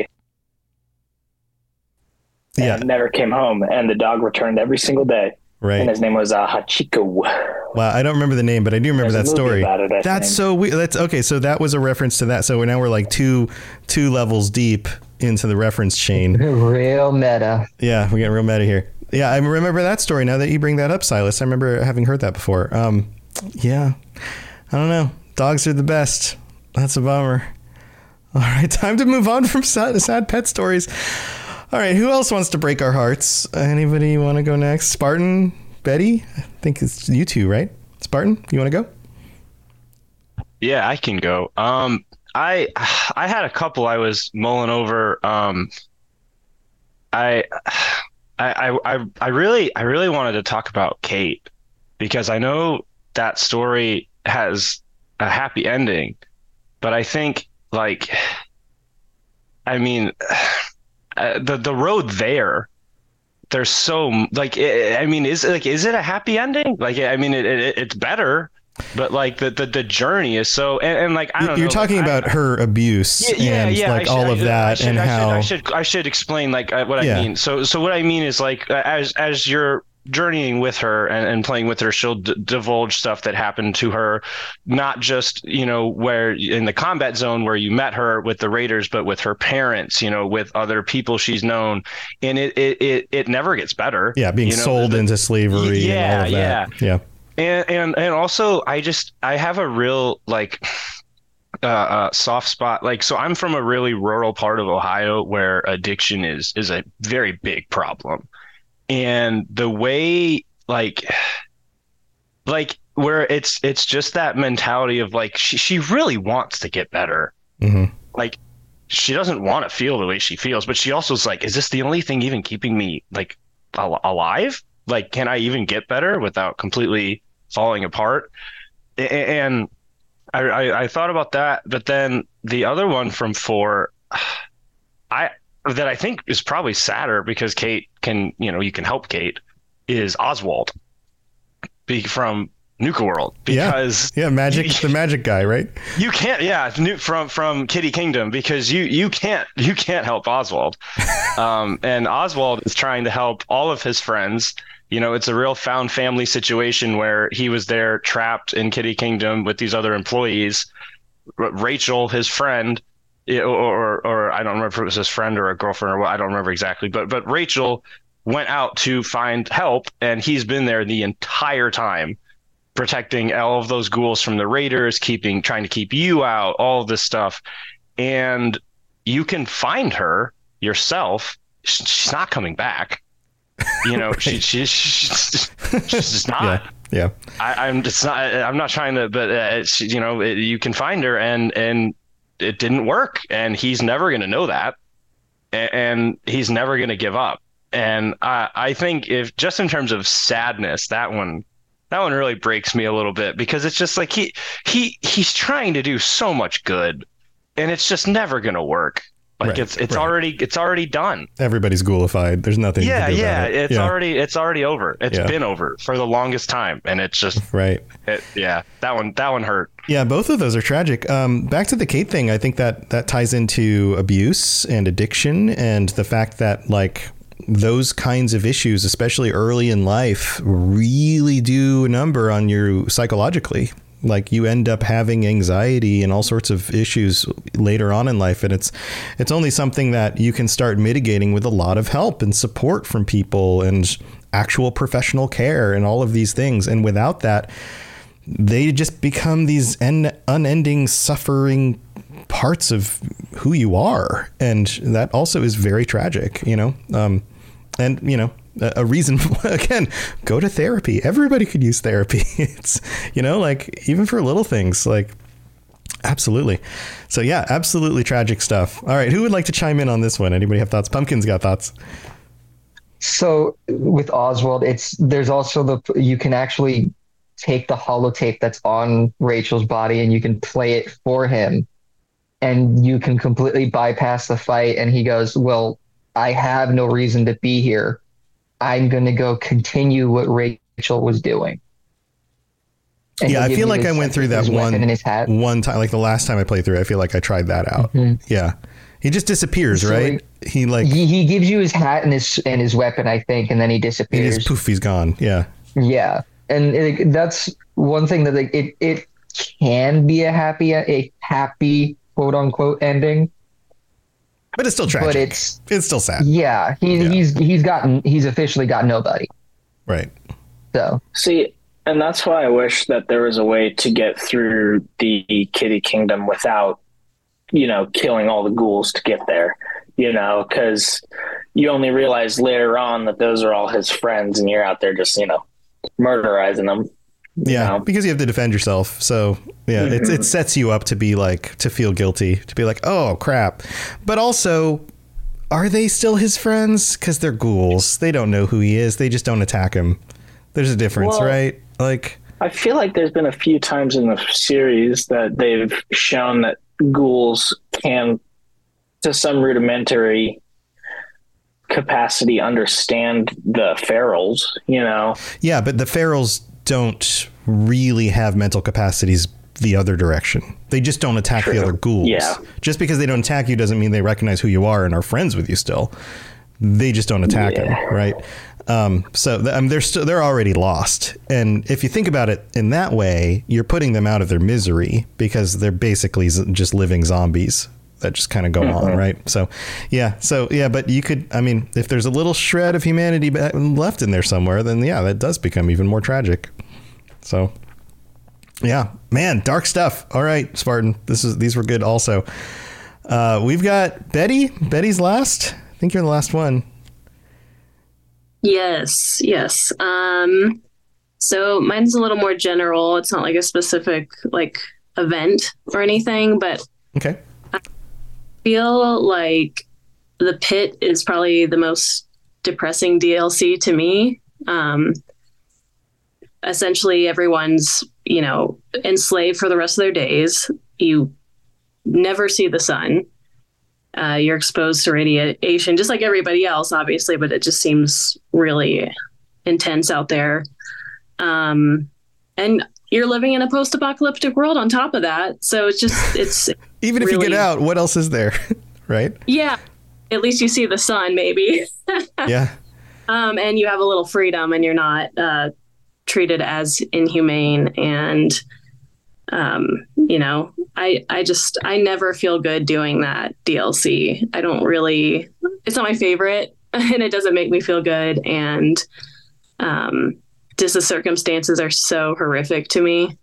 Yeah. And never came home, and the dog returned every single day. Right. And his name was uh, Hachiko. Wow, I don't remember the name, but I do remember There's that a movie story. about it, I That's think. so weird. That's okay. So that was a reference to that. So now we're like two two levels deep into the reference chain. Real meta. Yeah, we get real meta here. Yeah, I remember that story now that you bring that up, Silas. I remember having heard that before. Um, yeah, I don't know. Dogs are the best. That's a bummer. All right, time to move on from sad, sad pet stories. All right, who else wants to break our hearts? Anybody want to go next? Spartan, Betty? I think it's you two, right? Spartan, you want to go? Yeah, I can go. Um, I I had a couple I was mulling over. Um, I, I I I really I really wanted to talk about Kate, because I know that story has a happy ending, but I think like, I mean. Uh, the the road there, there's so like it, I mean is like is it a happy ending? Like I mean it, it it's better, but like the, the, the journey is so and, and like I don't You're know. You're talking like, about I, her abuse yeah, and yeah, like should, all of I, that should, and I how should, I should I should explain like uh, what Yeah. I mean. So so what I mean is like uh, as as you're journeying with her and, and playing with her, she'll d- divulge stuff that happened to her, not just, you know, where in the combat zone where you met her with the Raiders, but with her parents, you know, with other people she's known. And it it it, it never gets better. yeah being you know, sold the, into slavery yeah, and all of that. yeah. Yeah. And and and also I just I have a real like uh, uh soft spot, like so I'm from a really rural part of Ohio where addiction is is a very big problem. And the way like like where it's it's just that mentality of like she she really wants to get better. Mm-hmm. Like she doesn't want to feel the way she feels, but she also is like, is this the only thing even keeping me like al- alive? Like, can I even get better without completely falling apart? A- And I, I, I thought about that, but then the other one from four, I that I think is probably sadder because Kate can, you know, you can help Kate, is Oswald be from Nuka World, because yeah, yeah magic you, the magic guy, right? You can't, yeah, from from Kitty Kingdom, because you you can't you can't help Oswald, um, and Oswald is trying to help all of his friends. You know, it's a real found family situation where he was there trapped in Kitty Kingdom with these other employees. R- Rachel, his friend, or, or or I don't remember if it was his friend or a girlfriend or what, I don't remember exactly, but but Rachel went out to find help, and he's been there the entire time, protecting all of those ghouls from the Raiders, keeping trying to keep you out, all of this stuff. And you can find her yourself. She's not coming back. You know, right. she, she, she's, she's just not. Yeah. Yeah. I, I'm just not. I'm not trying to, but uh, it's, you know, it, you can find her, and and it didn't work, and he's never going to know that, and, and he's never going to give up. And I, I think if just in terms of sadness, that one, that one really breaks me a little bit, because it's just like he he he's trying to do so much good, and it's just never going to work. Like right, it's it's right. already it's already done. Everybody's ghoulified. There's nothing. Yeah, to do yeah. about it. It's yeah. already it's already over. It's yeah. been over for the longest time, and it's just right. It, yeah, that one that one hurt. Yeah, both of those are tragic. Um, back to the Kate thing, I think that that ties into abuse and addiction, and the fact that like those kinds of issues, especially early in life, really do a number on you psychologically. Like you end up having anxiety and all sorts of issues later on in life. And it's it's only something that you can start mitigating with a lot of help and support from people and actual professional care and all of these things. And without that, they just become these en- unending suffering parts of who you are. And that also is very tragic, you know, um, and, you know, a reason, again, go to therapy. Everybody could use therapy. It's, you know, like even for little things, like absolutely. So, yeah, absolutely tragic stuff. All right. Who would like to chime in on this one? Anybody have thoughts? Pumpkin's got thoughts. So with Oswald, it's there's also the you can actually take the holotape that's on Rachel's body and you can play it for him, and you can completely bypass the fight. And he goes, "Well, I have no reason to be here. I'm going to go continue what Rachel was doing." And yeah, I feel like I went through that one in his hat. one time, like the last time I played through. I feel like I tried that out. Mm-hmm. Yeah, he just disappears, So, right? like, he like he, he gives you his hat and his and his weapon, I think, and then he he disappears. just poof, he's gone. Yeah, Yeah, and it, that's one thing that like, it it can be a happy a happy quote unquote ending, but it's still tragic. but it's it's still sad. yeah he Yeah. he's he's gotten he's officially got nobody. Right. So See, and that's why I wish that there was a way to get through the Kitty Kingdom without, you know, killing all the ghouls to get there, you know, because you only realize later on that those are all his friends and you're out there just, you know, murderizing them. Yeah, know? because you have to defend yourself. So yeah, Mm-hmm. it's it sets you up to be like to feel guilty, to be like, oh crap. But also, are they still his friends? Because they're ghouls. They don't know who he is. They just don't attack him. There's a difference, Well, right? Like, I feel like there's been a few times in the series that they've shown that ghouls can, to some rudimentary capacity, understand the ferals, you know? yeah, but the ferals don't really have mental capacities the other direction. They just don't attack True. the other ghouls. Yeah. Just because they don't attack you doesn't mean they recognize who you are and are friends with you still. They just don't attack Yeah. him, right? Um, so th- um, they're still they're already lost. And if you think about it in that way, you're putting them out of their misery because they're basically z- just living zombies that just kind of go Mm-hmm. on, right? So, yeah, so yeah, but you could, I mean, if there's a little shred of humanity ba- left in there somewhere, then yeah, that does become even more tragic. So, yeah, man, dark stuff. All right, Spartan, this is these were good. Also, uh, we've got Betty. Betty's last. I think you're the last one. Yes, yes. Um, so mine's a little more general. It's not like a specific like event or anything, but Okay. I feel like the pit is probably the most depressing D L C to me. Um, essentially, everyone's, you know, enslaved for the rest of their days. You never see the sun. Uh, you're exposed to radiation, just like everybody else, obviously, but it just seems really intense out there. Um, and you're living in a post-apocalyptic world on top of that. So it's just, it's Even if really, you get out, what else is there? Right? yeah, at least you see the sun, maybe. Yeah. Um, and you have a little freedom and you're not uh, treated as inhumane. And, um, you know, I, I just, I never feel good doing that D L C. I don't really, it's not my favorite and it doesn't make me feel good. And um, just the circumstances are so horrific to me.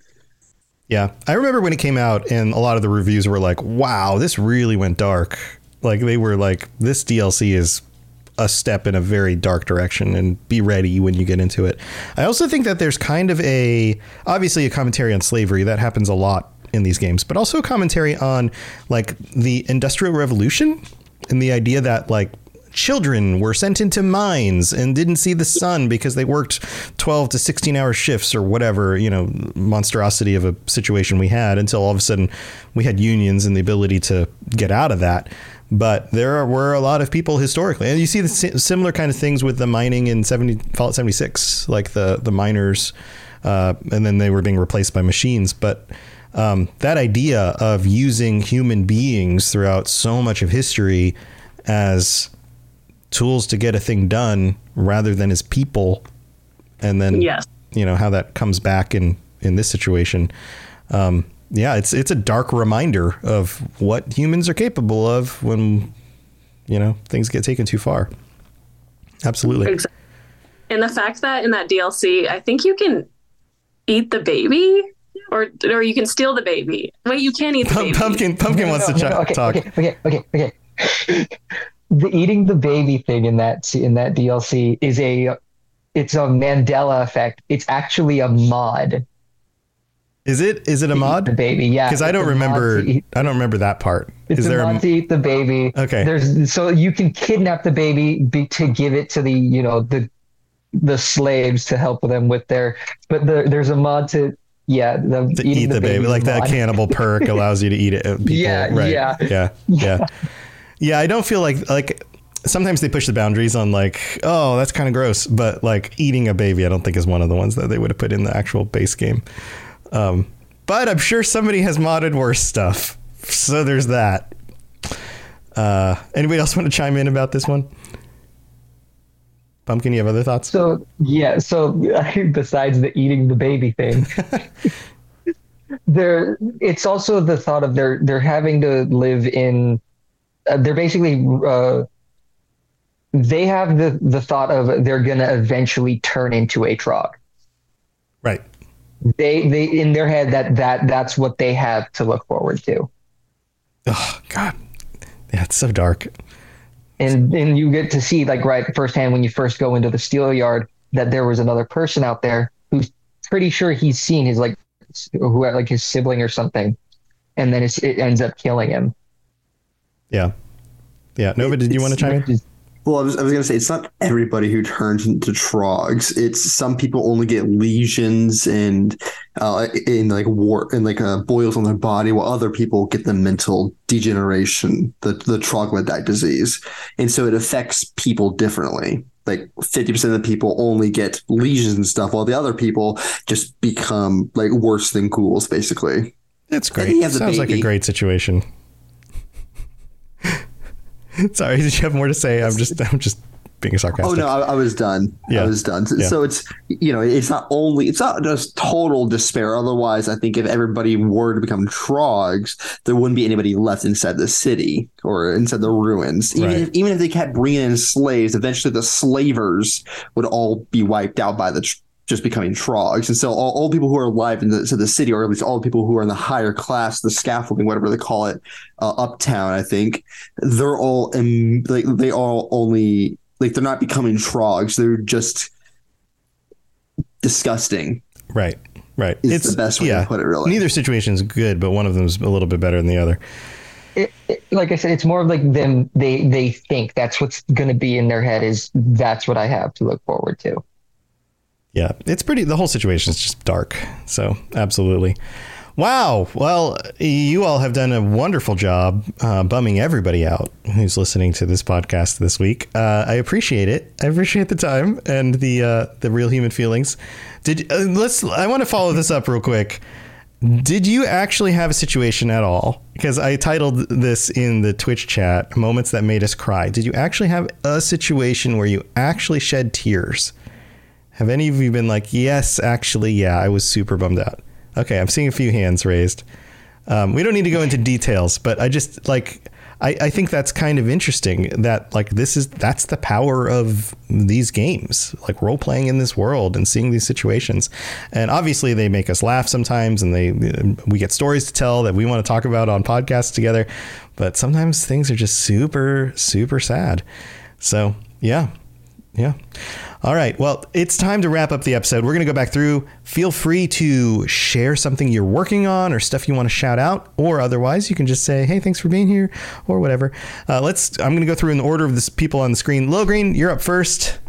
Yeah. I remember when it came out and a lot of the reviews were like, wow, this really went dark. Like they were like, this D L C is a step in a very dark direction, and be ready when you get into it. I also think that there's kind of a, obviously a commentary on slavery that happens a lot in these games, but also a commentary on like the Industrial Revolution and the idea that like children were sent into mines and didn't see the sun because they worked twelve to sixteen hour shifts or whatever, you know, monstrosity of a situation we had, until all of a sudden we had unions and the ability to get out of that. But there were a lot of people historically, and you see the similar kind of things with the mining in seventy Fallout seventy-six, like the the miners, uh, and then they were being replaced by machines. But um, that idea of using human beings throughout so much of history as tools to get a thing done rather than as people, and then Yes. you know how that comes back in in this situation. Um, yeah, it's it's a dark reminder of what humans are capable of when, you know, things get taken too far. Absolutely. Exactly. And the fact that in that D L C, I think you can eat the baby, or or you can steal the baby. Wait, you can't eat the baby. Pumpkin Pumpkin wants to No, no, ch- no, okay, talk. Okay, okay, okay, okay. The eating the baby thing in that in that D L C is a it's a Mandela effect. It's actually a mod. Is it is it a mod? The baby, yeah. Because I don't remember. I don't remember that part. It's is a there mod a to eat the baby. Okay. There's so you can kidnap the baby be, to give it to the you know the the slaves to help them with their. But the, there's a mod to yeah the to eat the, the baby, like that cannibal perk allows you to eat it. People, yeah, right. yeah, yeah, yeah, yeah. I don't feel like like. Sometimes they push the boundaries on like, oh, that's kind of gross. But like eating a baby, I don't think is one of the ones that they would have put in the actual base game. Um, but I'm sure somebody has modded worse stuff. So there's that. Uh, anybody else want to chime in about this one? Pumpkin, you have other thoughts? So, yeah. So besides the eating the baby thing, there, it's also the thought of they're, they're having to live in, uh, they're basically, uh, they have the, the thought of they're going to eventually turn into a Trog. Right. They, they, in their head that, that, that's what they have to look forward to. Oh God. Yeah. It's so dark. And and you get to see like right firsthand when you first go into the steel yard that there was another person out there who's pretty sure he's seen his like, who had like his sibling or something. And then it's, it ends up killing him. Yeah. Yeah. Nova, did you want to chime in? Well, I was, I was going to say, it's not everybody who turns into Trogs. It's some people only get lesions and uh, in like war and like uh, boils on their body, while other people get the mental degeneration, the the troglodyte disease, and so it affects people differently. Like fifty percent of the people only get lesions and stuff, while the other people just become like worse than ghouls, basically. That's great. Sounds like a great situation. Sorry, did you have more to say? I'm just, I'm just being sarcastic. Oh no, I, I was done. Yeah. I was done. Yeah. So it's, you know, it's not only, it's not just total despair. Otherwise, I think if everybody were to become Trogs, there wouldn't be anybody left inside the city or inside the ruins. Even Right. if, even if they kept bringing in slaves, eventually the slavers would all be wiped out by the tr- just becoming Trogs. And so all, all people who are alive in the, so the city, or at least all the people who are in the higher class, the scaffolding, whatever they call it, uh, uptown, I think, they're all, in, like, they all only, like, they're not becoming Trogs. They're just disgusting. Right, right. It's, it's the best way yeah, to put it, really. Neither situation is good, but one of them is a little bit better than the other. It, it, like I said, it's more of like them. They, they think that's what's going to be in their head is that's what I have to look forward to. Yeah, it's pretty, the whole situation is just dark. So absolutely. Wow. Well, you all have done a wonderful job uh, bumming everybody out who's listening to this podcast this week. Uh, I appreciate it. I appreciate the time and the uh, the real human feelings. Did uh, let's. I want to follow this up real quick. Did you actually have a situation at all? Because I titled this in the Twitch chat, "Moments That Made Us Cry." Did you actually have a situation where you actually shed tears? Have any of you been like, yes, actually, yeah, I was super bummed out? Okay, I'm seeing a few hands raised. Um, we don't need to go into details, but I just like, I, I think that's kind of interesting that like this is, that's the power of these games, like role playing in this world and seeing these situations. And obviously they make us laugh sometimes and they, we get stories to tell that we want to talk about on podcasts together, but sometimes things are just super, super sad. So yeah, yeah. All right. Well, it's time to wrap up the episode. We're going to go back through. Feel free to share something you're working on or stuff you want to shout out, or otherwise you can just say, hey, thanks for being here or whatever. Uh, let's, I'm going to go through in the order of the people on the screen. Lil Green, you're up first.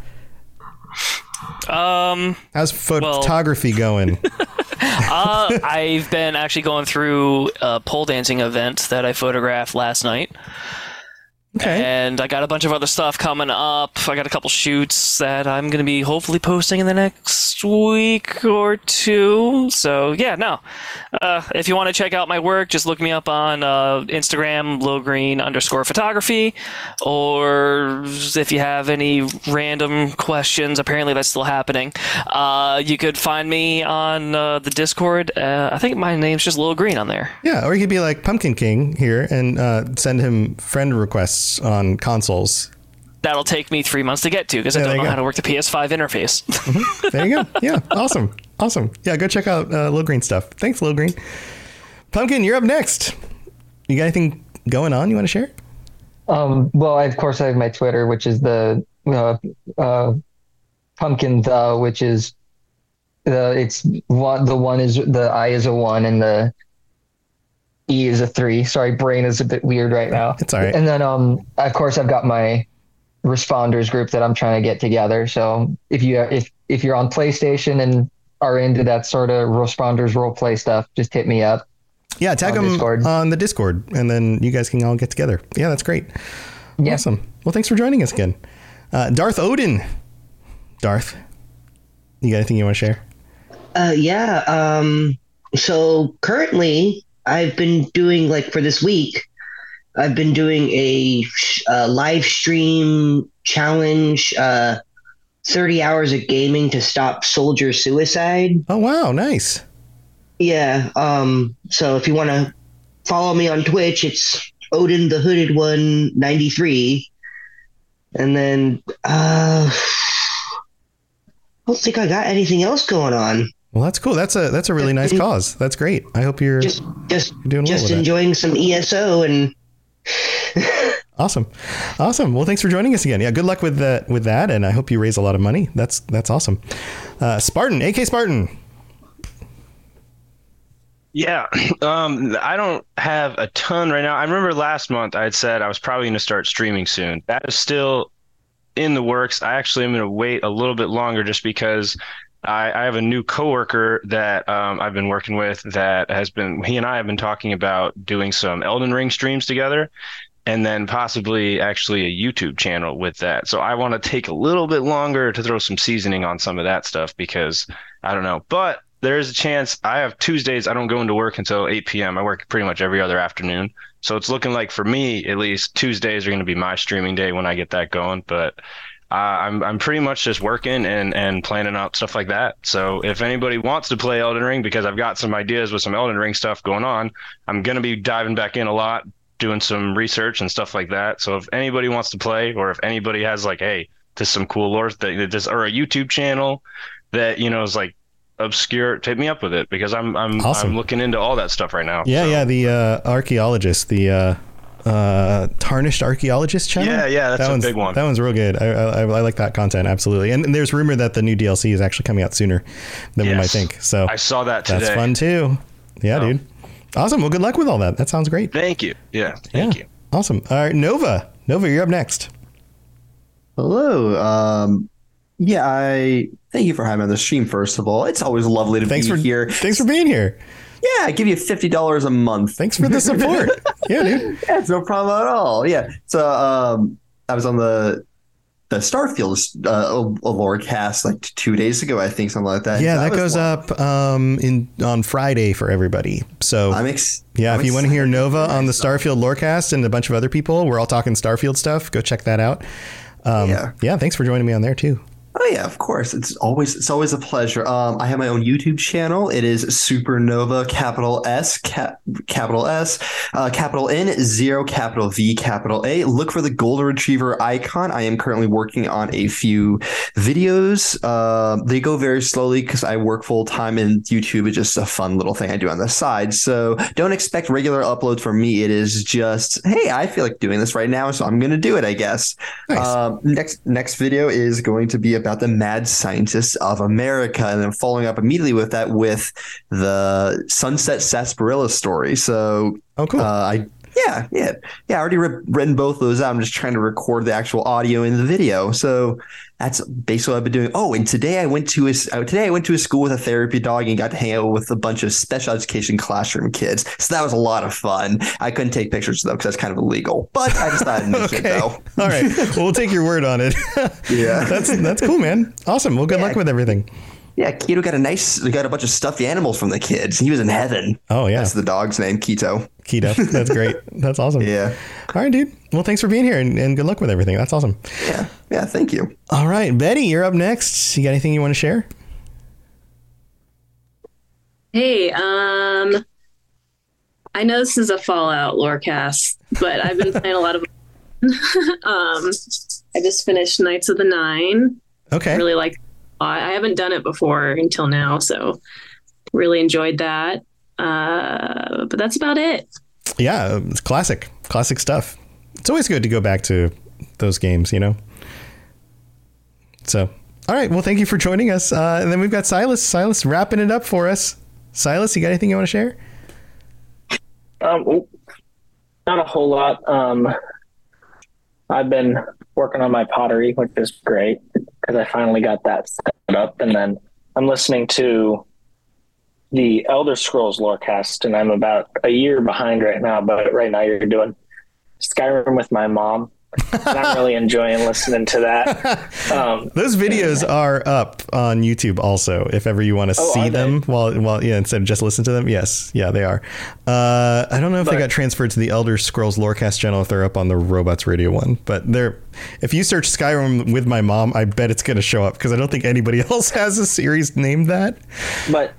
Um, how's photography well, going? uh, I've been actually going through a pole dancing event that I photographed last night. Okay. And I got a bunch of other stuff coming up. I got a couple shoots that I'm going to be hopefully posting in the next week or two. So, yeah, no. Uh, if you want to check out my work, just look me up on uh, Instagram, lowgreen underscore photography. Or if you have any random questions, apparently that's still happening, uh, you could find me on uh, the Discord. Uh, I think my name's just Lil Green on there. Yeah, or you could be like Pumpkin King here and uh, send him friend requests on consoles. That'll take me three months to get to because yeah, I don't know go. how to work the P S five interface. Mm-hmm. There you go. Yeah, awesome. Awesome. Yeah, go check out uh, Lil Green stuff. Thanks, Lil Green. Pumpkin, you're up next. You got anything going on you want to share? Um, well, I, of course, I have my Twitter, which is the uh, uh, Pumpkin the, which is Uh, it's one. The one is the I is a one, and the E is a three. Sorry, brain is a bit weird right now. It's all right. And then, um, of course, I've got my responders group that I'm trying to get together. So if you if if you're on PlayStation and are into that sort of responders role play stuff, just hit me up. Yeah, tag them Discord. on the Discord, and then you guys can all get together. Yeah, that's great. Yeah. Awesome. Well, thanks for joining us again. Uh, Darth Odin. Darth, you got anything you want to share? Uh, yeah. Um, so currently, I've been doing, like, for this week, I've been doing a, a live stream challenge, uh, thirty hours of gaming to stop soldier suicide. Oh, wow. Nice. Yeah. Um, so if you want to follow me on Twitch, it's Odin the Hooded One ninety-three. And then, uh, I don't think I got anything else going on. Well, that's cool. That's a, that's a really nice cause. That's great. I hope you're just, just, you're doing just well with enjoying that. Some E S O and awesome. Awesome. Well, thanks for joining us again. Yeah. Good luck with that, with that. And I hope you raise a lot of money. That's, that's awesome. Uh, Spartan, A K Spartan. Yeah, um, I don't have a ton right now. I remember last month I had said I was probably going to start streaming soon. That is still in the works. I actually am going to wait a little bit longer just because I, I have a new coworker that um, I've been working with that has been, he and I have been talking about doing some Elden Ring streams together and then possibly actually a YouTube channel with that. So I want to take a little bit longer to throw some seasoning on some of that stuff because I don't know, but there's a chance. I have Tuesdays. I don't go into work until eight p.m. I work pretty much every other afternoon. So it's looking like for me, at least Tuesdays are going to be my streaming day when I get that going. But uh, I'm I'm pretty much just working and, and planning out stuff like that. So if anybody wants to play Elden Ring, because I've got some ideas with some Elden Ring stuff going on, I'm going to be diving back in a lot, doing some research and stuff like that. So if anybody wants to play, or if anybody has like, hey, this is some cool lore that this, or a YouTube channel that, you know, is like obscure, hit me up with it because I'm I'm awesome. I'm looking into all that stuff right now. Yeah, so. yeah, the uh, archaeologist, the uh, uh, tarnished archaeologist channel. Yeah, yeah, that's that a one's, big one. That one's real good. I, I I like that content absolutely. And, and there's rumor that the new D L C is actually coming out sooner than yes. we might think. So I saw that today. That's fun too. Yeah, oh. dude. Awesome. Well, good luck with all that. That sounds great. Thank you. Yeah. Thank yeah. you. Awesome. All right, Nova. Nova, you're up next. Hello. Um. Yeah, I thank you for having me on the stream, first of all. It's always lovely to thanks be for, here. Thanks for being here. Yeah, I give you fifty dollars a month. Thanks for the support. Yeah, dude. Yeah, it's no problem at all. Yeah. So um, I was on the the Starfield uh, lore cast like two days ago, I think, something like that. Yeah, that, that goes fun. up um, in on Friday for everybody. So I'm ex- yeah, I'm if you want to hear Nova nice on the stuff. Starfield Lorecast and a bunch of other people, we're all talking Starfield stuff. Go check that out. Um, yeah. yeah, thanks for joining me on there too. Oh yeah, of course. It's always it's always a pleasure. Um, I have my own YouTube channel. It is Supernova, capital S, cap, capital S, uh, capital N, zero, capital V, capital A. Look for the golden retriever icon. I am currently working on a few videos. Uh, they go very slowly because I work full time, and YouTube is just a fun little thing I do on the side. So don't expect regular uploads from me. It is just, hey, I feel like doing this right now, so I'm going to do it, I guess. Nice. Um, next next video is going to be about the mad scientists of America, and then following up immediately with that with the Sunset Sarsaparilla story. So, oh, cool. Uh, I yeah yeah yeah. I already re- written both those out. I'm just trying to record the actual audio in the video. So that's basically what I've been doing. Oh, and today I went to a today I went to a school with a therapy dog and got to hang out with a bunch of special education classroom kids. So that was a lot of fun. I couldn't take pictures though because that's kind of illegal. But I decided to make okay. it though. All right, well, we'll take your word on it. Yeah, that's that's cool, man. Awesome. Well, good yeah. luck with everything. Yeah, Keto got a nice, got a bunch of stuffed animals from the kids. He was in heaven. Oh, yeah. That's the dog's name, Keto. Keto. That's great. That's awesome. Yeah. All right, dude. Well, thanks for being here and, and good luck with everything. That's awesome. Yeah. Yeah. Thank you. All right, Betty, you're up next. You got anything you want to share? Hey, um, I know this is a Fallout lorecast, but I've been playing a lot of. um, I just finished Knights of the Nine. Okay. Really like. I haven't done it before until now, so really enjoyed that. Uh, but that's about it. Yeah, it's classic, classic stuff. It's always good to go back to those games, you know? So All right. Well, thank you for joining us. Uh, and then we've got Silas. Silas wrapping it up for us. Silas, you got anything you want to share? Um, not a whole lot. Um, I've been working on my pottery, which is great because I finally got that set up. And then I'm listening to the Elder Scrolls Lorecast, and I'm about a year behind right now. But right now, you're doing Skyrim with my mom. And I'm really enjoying listening to that. Um, Those videos are up on YouTube also, if ever you want to Oh, see are them while, while, yeah, instead of just listen to them. Yes. Yeah, they are. Uh, I don't know if But- they got transferred to the Elder Scrolls Lorecast channel, if they're up on the Robots Radio one, but they're, if you search Skyrim with my mom, I bet it's going to show up because I don't think anybody else has a series named that. but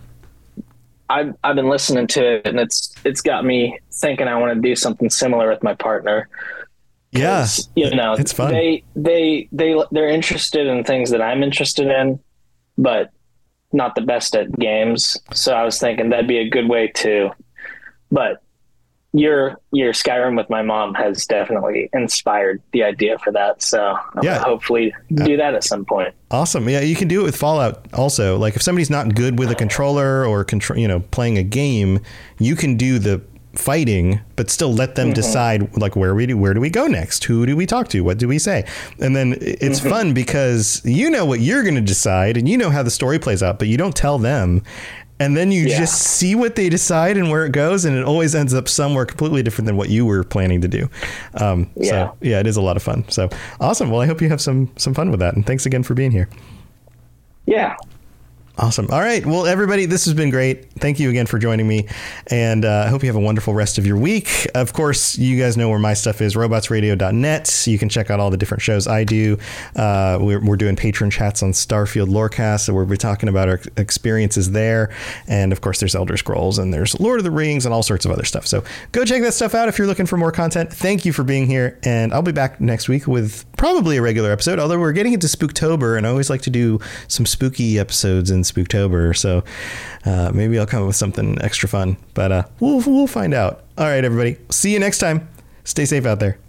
I've I've been listening to it, and it's it's got me thinking I want to do something similar with my partner. Yeah, You know, it's fun. They they they they're interested in things that I'm interested in, but not the best at games. So I was thinking that'd be a good way to. But your your Skyrim with my mom has definitely inspired the idea for that. So I'm Yeah. gonna hopefully do that at some point. Awesome. Yeah, you can do it with Fallout also. Like if somebody's not good with a controller or control, you know, playing a game, you can do the fighting, but still let them Mhm. decide like where we do, where do we go next? Who do we talk to? What do we say? And then it's Mhm. fun because you know what you're going to decide and you know how the story plays out, but you don't tell them. And then you Yeah. just see what they decide and where it goes. And it always ends up somewhere completely different than what you were planning to do. Um, Yeah. So yeah, it is a lot of fun. So awesome. Well, I hope you have some, some fun with that. And thanks again for being here. Yeah. Awesome. All right. Well, everybody, this has been great. Thank you again for joining me. And uh, I hope you have a wonderful rest of your week. Of course, you guys know where my stuff is, robots radio dot net. You can check out all the different shows I do. Uh, we're, we're doing patron chats on Starfield Lorecast, so we'll be talking about our experiences there. And of course, there's Elder Scrolls and there's Lord of the Rings and all sorts of other stuff. So go check that stuff out if you're looking for more content. Thank you for being here. And I'll be back next week with probably a regular episode, although we're getting into Spooktober, and I always like to do some spooky episodes in Spooktober. So uh, maybe I'll come up with something extra fun, but uh, we'll, we'll find out. All right, everybody. See you next time. Stay safe out there.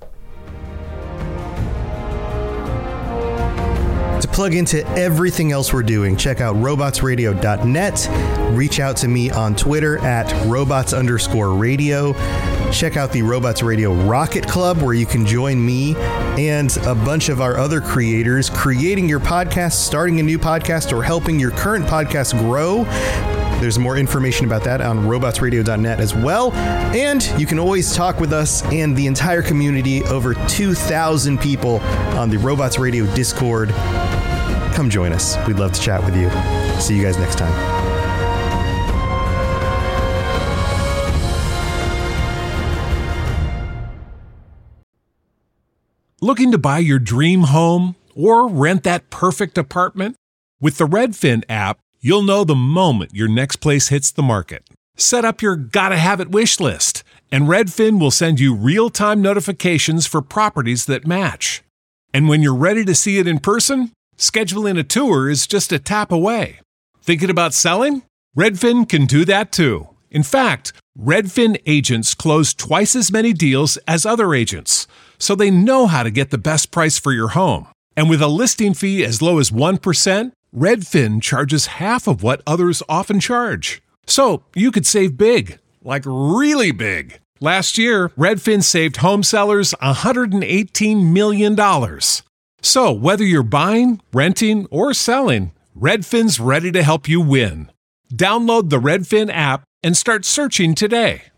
To plug into everything else we're doing, check out robots radio dot net. Reach out to me on Twitter at robots underscore radio. Check out the Robots Radio Rocket Club, where you can join me and a bunch of our other creators creating your podcast, starting a new podcast, or helping your current podcast grow. There's more information about that on robots radio dot net as well. And you can always talk with us and the entire community, over two thousand people on the Robots Radio Discord. Come join us. We'd love to chat with you. See you guys next time. Looking to buy your dream home or rent that perfect apartment? With the Redfin app, you'll know the moment your next place hits the market. Set up your gotta have it wish list, and Redfin will send you real-time notifications for properties that match. And when you're ready to see it in person, scheduling a tour is just a tap away. Thinking about selling? Redfin can do that too. In fact, Redfin agents close twice as many deals as other agents, so they know how to get the best price for your home. And with a listing fee as low as one percent, Redfin charges half of what others often charge. So you could save big, like really big. Last year, Redfin saved home sellers one hundred eighteen million dollars. So whether you're buying, renting, or selling, Redfin's ready to help you win. Download the Redfin app and start searching today.